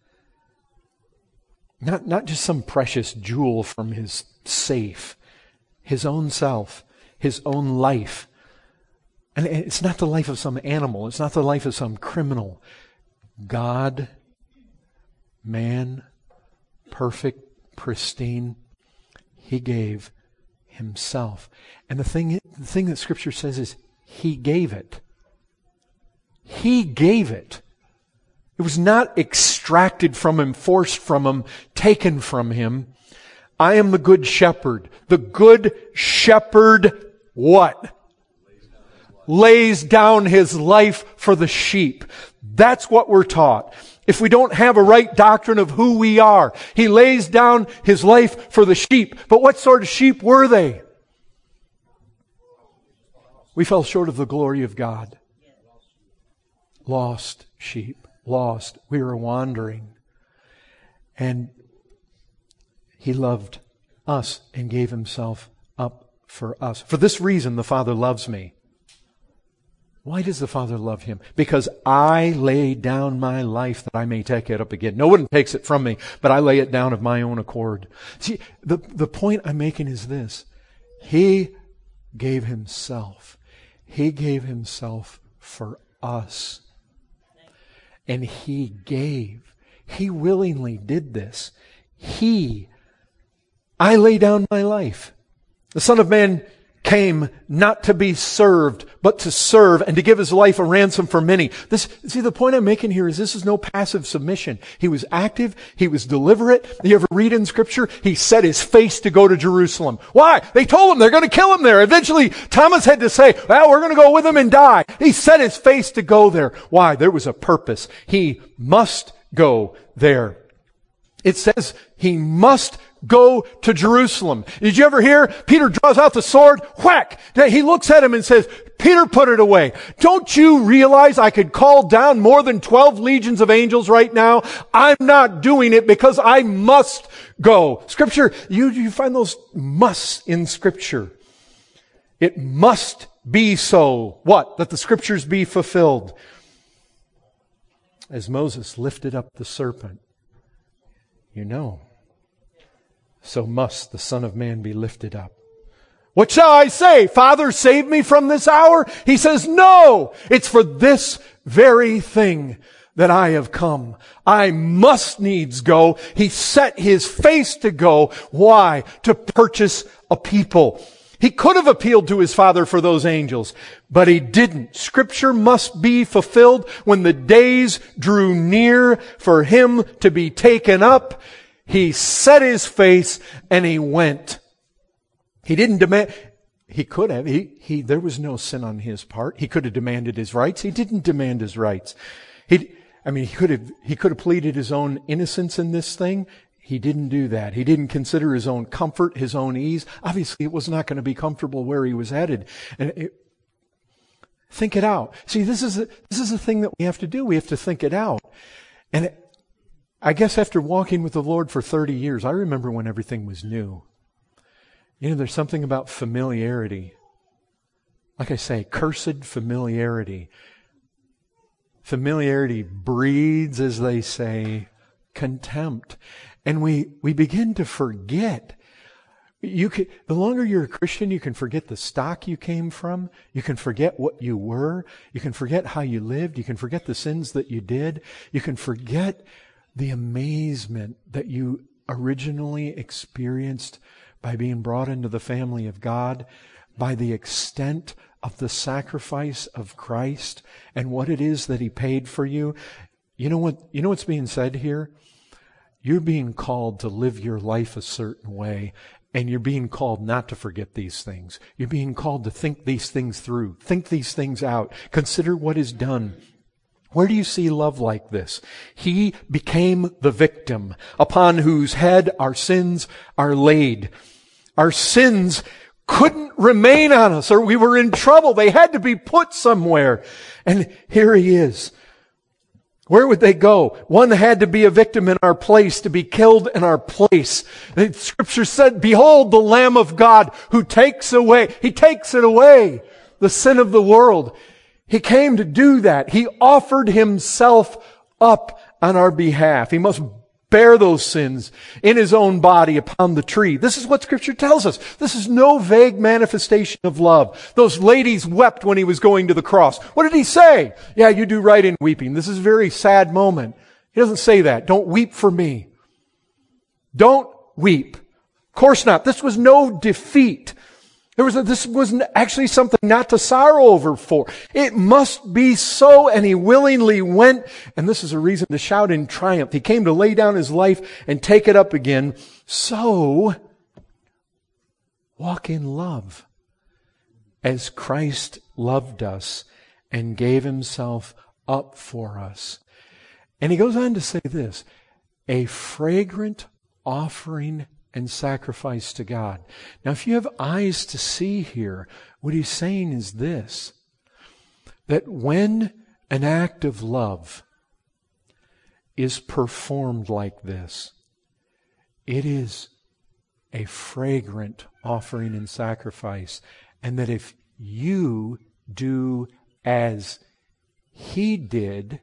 Not just some precious jewel from His safe. His own self. His own life. And it's not the life of some animal. It's not the life of some criminal. God, man, perfect, pristine. He gave Himself. And the thing that Scripture says is He gave it. He gave it. It was not extracted from Him, forced from Him, taken from Him. I am the good shepherd. The good shepherd, what? Lays down his life for the sheep. That's what we're taught. If we don't have a right doctrine of who we are, He lays down His life for the sheep. But what sort of sheep were they? We fell short of the glory of God. Lost sheep. Lost. We were wandering. And He loved us and gave Himself up for us. For this reason, the Father loves me. Why does the Father love Him? Because I lay down my life that I may take it up again. No one takes it from me, but I lay it down of my own accord. See, the point I'm making is this. He gave Himself. He gave Himself for us. And He gave. He willingly did this. I lay down my life. The Son of Man came not to be served, but to serve and to give His life a ransom for many. The point I'm making here is this is no passive submission. He was active. He was deliberate. You ever read in Scripture? He set His face to go to Jerusalem. Why? They told Him they're going to kill Him there. Eventually, Thomas had to say, well, we're going to go with Him and die. He set His face to go there. Why? There was a purpose. He must go there. It says He must go to Jerusalem. Did you ever hear? Peter draws out the sword, whack! He looks at him and says, Peter, put it away. Don't you realize I could call down more than 12 legions of angels right now? I'm not doing it because I must go. Scripture, you find those musts in Scripture. It must be so. What? That the Scriptures be fulfilled. As Moses lifted up the serpent, so must the Son of Man be lifted up. What shall I say? Father, save me from this hour? He says, no, it's for this very thing that I have come. I must needs go. He set His face to go. Why? To purchase a people. He could have appealed to His Father for those angels, but He didn't. Scripture must be fulfilled when the days drew near for Him to be taken up. He set His face and He went. He didn't demand. He could have. There was no sin on His part. He could have demanded His rights. He didn't demand His rights. He could have pleaded His own innocence in this thing. He didn't do that. He didn't consider His own comfort, His own ease. Obviously, it was not going to be comfortable where He was headed. Think it out. See, this is a thing that we have to do. We have to think it out. And I guess after walking with the Lord for 30 years, I remember when everything was new. There's something about familiarity. Like I say, cursed familiarity. Familiarity breeds, as they say, contempt. And we begin to forget. The longer you're a Christian, you can forget the stock you came from. You can forget what you were. You can forget how you lived. You can forget the sins that you did. You can forget the amazement that you originally experienced by being brought into the family of God. by the extent of the sacrifice of Christ and what it is that He paid for you? You know what's being said here? You're being called to live your life a certain way, and you're being called not to forget these things. You're being called to think these things through, think these things out, consider what is done. Where do you see love like this? He became the victim upon whose head our sins are laid. Our sins couldn't remain on us, or we were in trouble. They had to be put somewhere. And here He is. Where would they go? One had to be a victim in our place, to be killed in our place. The Scripture said, behold the Lamb of God who takes away, He takes it away, the sin of the world. He came to do that. He offered Himself up on our behalf. He must bear those sins in His own body upon the tree. This is what Scripture tells us. This is no vague manifestation of love. Those ladies wept when He was going to the cross. What did He say? Yeah, you do right in weeping. This is a very sad moment. He doesn't say that. Don't weep for me. Don't weep. Of course not. This was no defeat. This was actually something not to sorrow over for. It must be so, and He willingly went, and this is a reason to shout in triumph. He came to lay down His life and take it up again. So, walk in love as Christ loved us and gave Himself up for us. And He goes on to say this, a fragrant offering and sacrifice to God. Now, if you have eyes to see here, what He's saying is this, that when an act of love is performed like this, it is a fragrant offering and sacrifice, and that if you do as He did,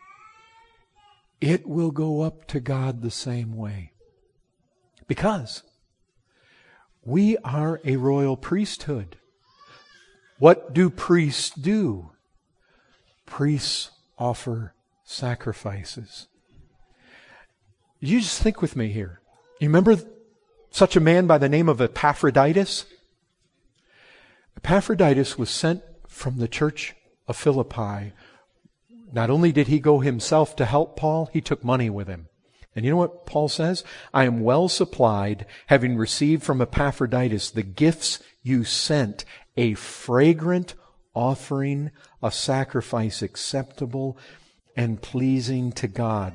it will go up to God the same way. Because we are a royal priesthood. What do priests do? Priests offer sacrifices. You just think with me here. You remember such a man by the name of Epaphroditus? Epaphroditus was sent from the church of Philippi. Not only did he go himself to help Paul, he took money with him. And you know what Paul says? I am well supplied, having received from Epaphroditus the gifts you sent, a fragrant offering, a sacrifice acceptable and pleasing to God.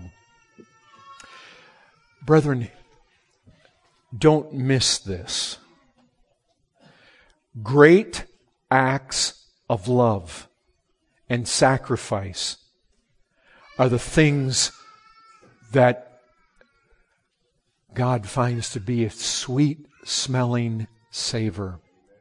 Brethren, don't miss this. Great acts of love and sacrifice are the things that God finds to be a sweet-smelling savor.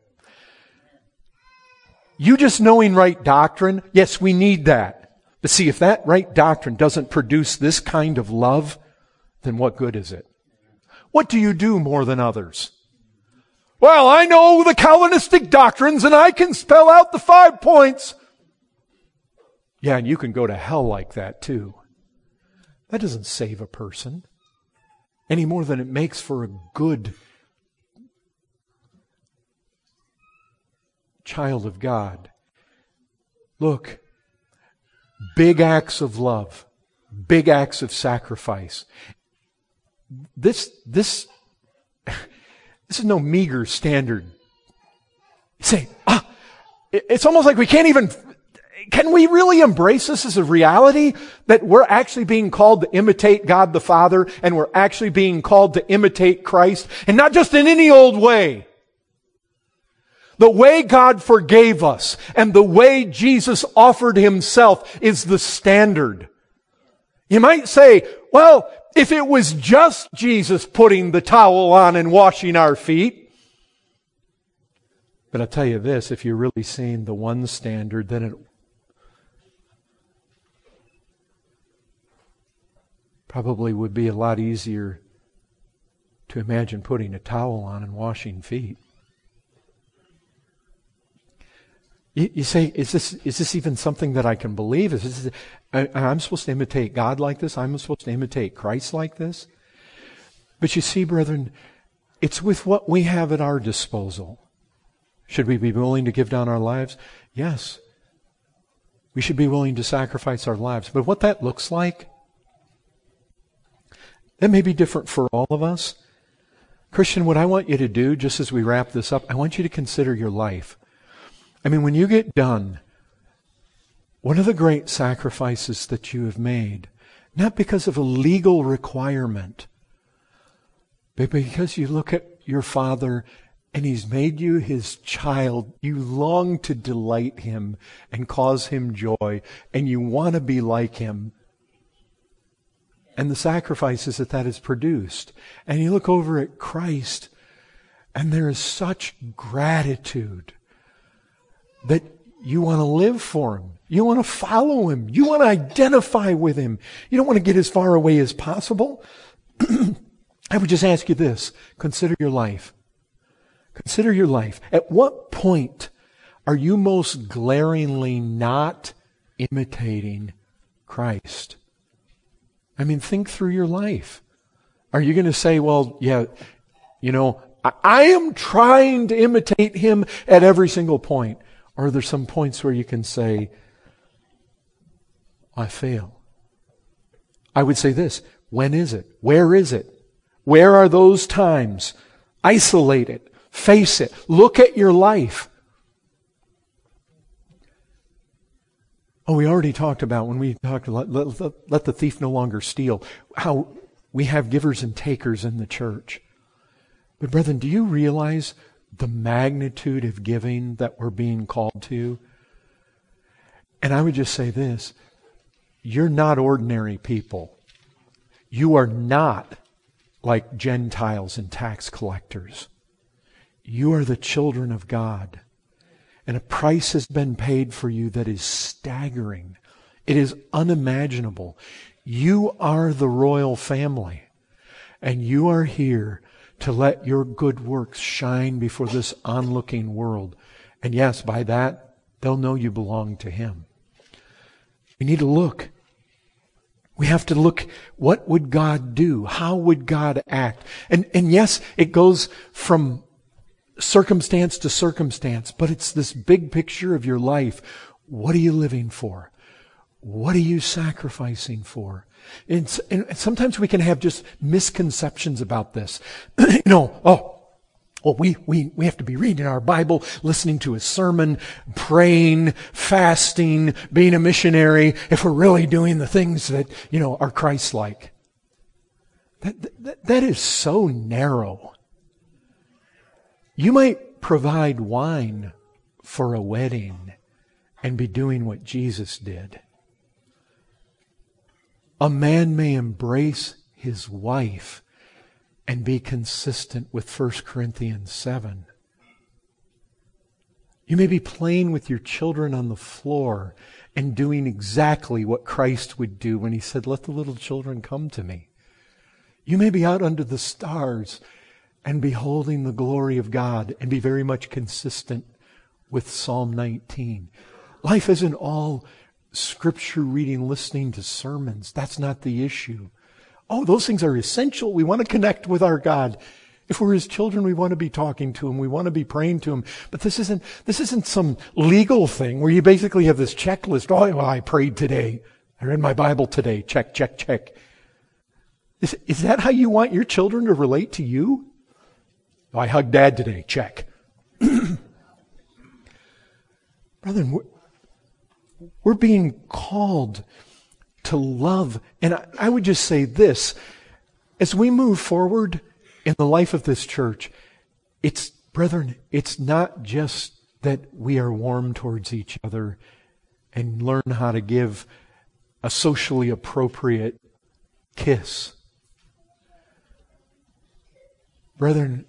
You just knowing right doctrine, yes, we need that. But see, if that right doctrine doesn't produce this kind of love, then what good is it? What do you do more than others? Well, I know the Calvinistic doctrines and I can spell out the 5 points. Yeah, and you can go to hell like that too. That doesn't save a person any more than it makes for a good child of God. Look, big acts of love, big acts of sacrifice. This is no meager standard. You say, it's almost like we can't even... Can we really embrace this as a reality? That we're actually being called to imitate God the Father, and we're actually being called to imitate Christ, and not just in any old way. The way God forgave us and the way Jesus offered Himself is the standard. You might say, well, if it was just Jesus putting the towel on and washing our feet. But I'll tell you this, if you're really seeing the one standard, then it probably would be a lot easier to imagine putting a towel on and washing feet. You say, is this even something that I can believe? I'm supposed to imitate God like this? I'm supposed to imitate Christ like this? But you see, brethren, it's with what we have at our disposal. Should we be willing to give down our lives? Yes. We should be willing to sacrifice our lives. But what that looks like, that may be different for all of us. Christian, what I want you to do, just as we wrap this up, I want you to consider your life. I mean, when you get done, what are the great sacrifices that you have made? Not because of a legal requirement, but because you look at your Father and He's made you His child. You long to delight Him and cause Him joy, and you want to be like Him. And the sacrifices that has produced. And you look over at Christ, and there is such gratitude that you want to live for Him. You want to follow Him. You want to identify with Him. You don't want to get as far away as possible. I would just ask you this. Consider your life. Consider your life. At what point are you most glaringly not imitating Christ? I mean, think through your life. Are you going to say, well, yeah, I am trying to imitate Him at every single point? Or are there some points where you can say, I fail? I would say this. When is it? Where is it? Where are those times? Isolate it. Face it. Look at your life. Oh, we already talked about when we talked about let the thief no longer steal, how we have givers and takers in the church. But brethren, do you realize the magnitude of giving that we're being called to? And I would just say this. You're not ordinary people. You are not like Gentiles and tax collectors. You are the children of God. And a price has been paid for you that is staggering. It is unimaginable. You are the royal family. And you are here to let your good works shine before this onlooking world. And yes, by that, they'll know you belong to Him. We need to look. We have to look, what would God do? How would God act? And yes, it goes from circumstance to circumstance, but it's this big picture of your life. What are you living for? What are you sacrificing for? And sometimes we can have just misconceptions about this. We have to be reading our Bible, listening to a sermon, praying, fasting, being a missionary, if we're really doing the things that, are Christ-like. That is so narrow. You might provide wine for a wedding and be doing what Jesus did. A man may embrace his wife and be consistent with 1 Corinthians 7. You may be playing with your children on the floor and doing exactly what Christ would do when He said, let the little children come to me. You may be out under the stars and beholding the glory of God and be very much consistent with Psalm 19. Life isn't all scripture reading, listening to sermons. That's not the issue. Oh, those things are essential. We want to connect with our God. If we're His children, we want to be talking to Him. We want to be praying to Him. But this isn't some legal thing where you basically have this checklist. Oh, well, I prayed today. I read my Bible today. Check, check, check. Is that how you want your children to relate to you? Oh, I hugged Dad today. Check. Brethren, we're being called to love. And I would just say this. As we move forward in the life of this church, brethren, it's not just that we are warm towards each other and learn how to give a socially appropriate kiss. Brethren,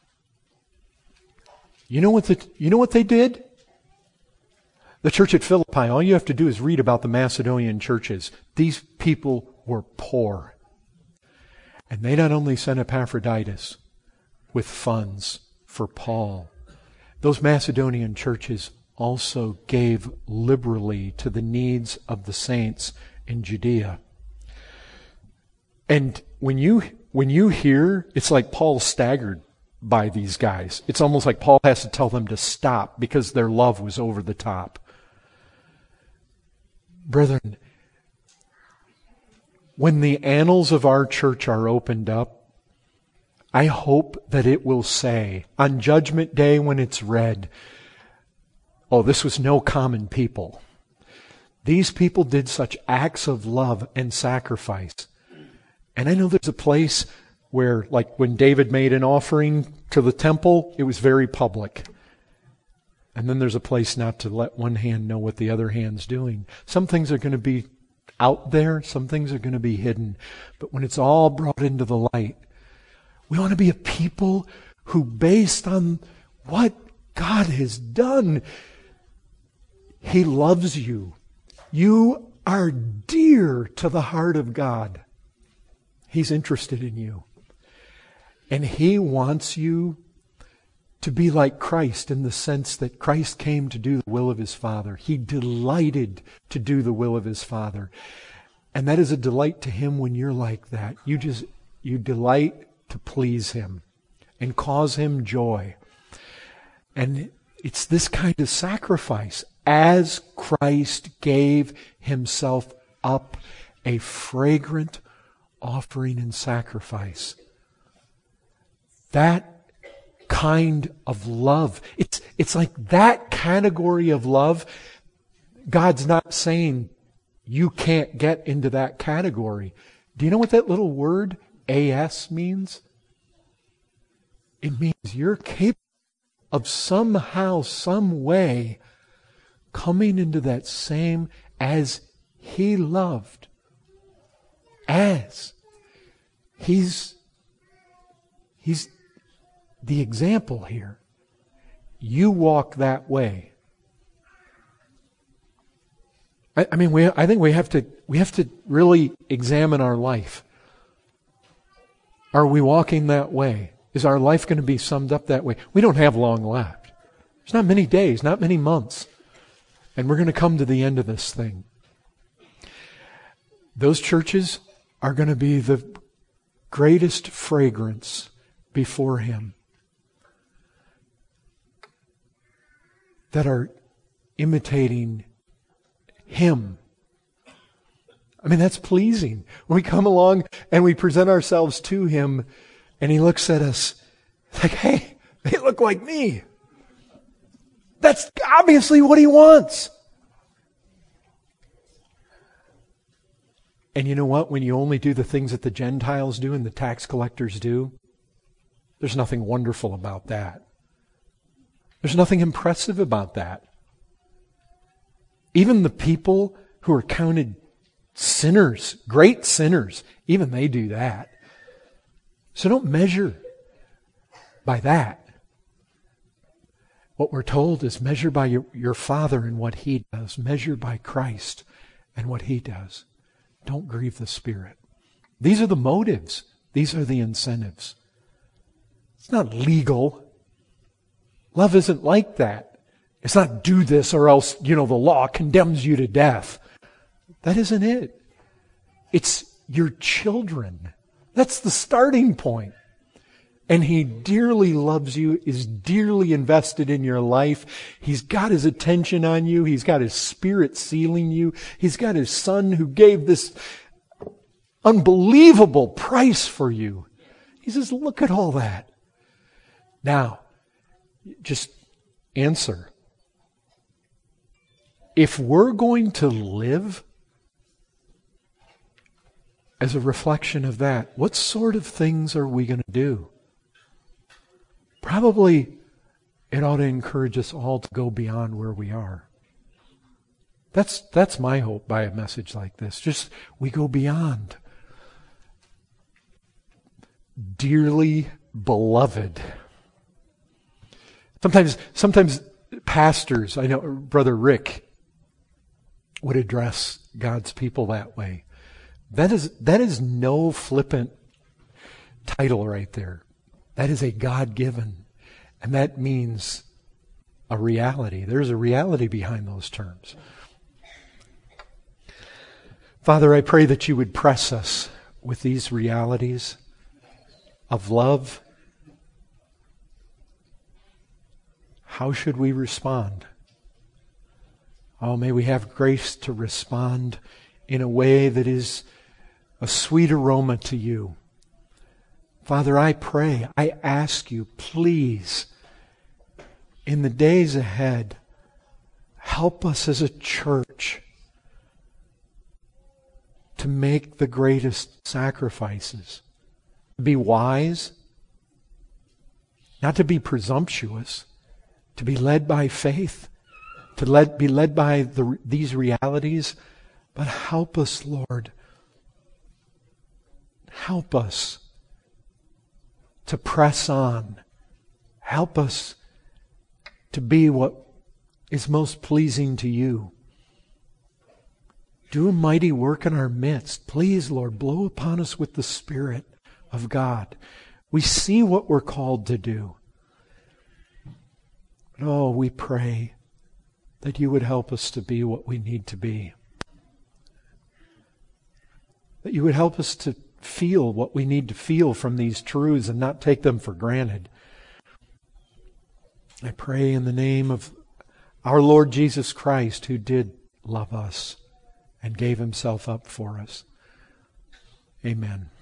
you know what they did? The church at Philippi, all you have to do is read about the Macedonian churches. These people were poor. And they not only sent Epaphroditus with funds for Paul, those Macedonian churches also gave liberally to the needs of the saints in Judea. And when you hear, it's like Paul staggered by these guys. It's almost like Paul has to tell them to stop because their love was over the top. Brethren, when the annals of our church are opened up, I hope that it will say, on Judgment Day when it's read, oh, this was no common people. These people did such acts of love and sacrifice. And I know there's a place where, like when David made an offering to the temple, it was very public. And then there's a place not to let one hand know what the other hand's doing. Some things are going to be out there, some things are going to be hidden. But when it's all brought into the light, we want to be a people who, based on what God has done, He loves you. You are dear to the heart of God. He's interested in you. And He wants you to be like Christ in the sense that Christ came to do the will of His Father. He delighted to do the will of His Father. And that is a delight to Him when you're like that. You delight to please Him and cause Him joy. And it's this kind of sacrifice. As Christ gave Himself up a fragrant offering and sacrifice. That kind of love. It's like that category of love. God's not saying you can't get into that category. Do you know what that little word AS means? It means you're capable of somehow, some way, coming into that same as He loved. As. He's the example here. You walk that way. I think we have to really examine our life. Are we walking that way? Is our life going to be summed up that way? We don't have long left. There's not many days, not many months. And we're going to come to the end of this thing. Those churches are going to be the greatest fragrance before Him that are imitating Him. I mean, that's pleasing. When we come along and we present ourselves to Him and He looks at us like, hey, they look like me. That's obviously what He wants. And you know what? When you only do the things that the Gentiles do and the tax collectors do, there's nothing wonderful about that. There's nothing impressive about that. Even the people who are counted sinners, great sinners, even they do that. So don't measure by that. What we're told is measure by your Father and what He does. Measure by Christ and what He does. Don't grieve the Spirit. These are the motives. These are the incentives. It's not legal. Love isn't like that. It's not do this or else, the law condemns you to death. That isn't it. It's your children. That's the starting point. And He dearly loves you, is dearly invested in your life. He's got His attention on you. He's got His Spirit sealing you. He's got His Son who gave this unbelievable price for you. He says, look at all that. Now, just answer. If we're going to live as a reflection of that, what sort of things are we going to do? Probably it ought to encourage us all to go beyond where we are. That's my hope by a message like this. Just we go beyond. Dearly beloved. Sometimes pastors, I know Brother Rick would address God's people that way. That is no flippant title right there. That is a God-given. And that means a reality. There's a reality behind those terms. Father, I pray that You would press us with these realities of love how should we respond? Oh, may we have grace to respond in a way that is a sweet aroma to you. Father, I pray, I ask you, please, in the days ahead, help us as a church to make the greatest sacrifices. To be wise, not to be presumptuous, to be led by faith, to be led by these realities. But help us, Lord. Help us to press on. Help us to be what is most pleasing to you. Do a mighty work in our midst. Please, Lord, blow upon us with the Spirit of God. We see what we're called to do. But oh, we pray that you would help us to be what we need to be. That you would help us to feel what we need to feel from these truths and not take them for granted. I pray in the name of our Lord Jesus Christ, who did love us and gave himself up for us. Amen.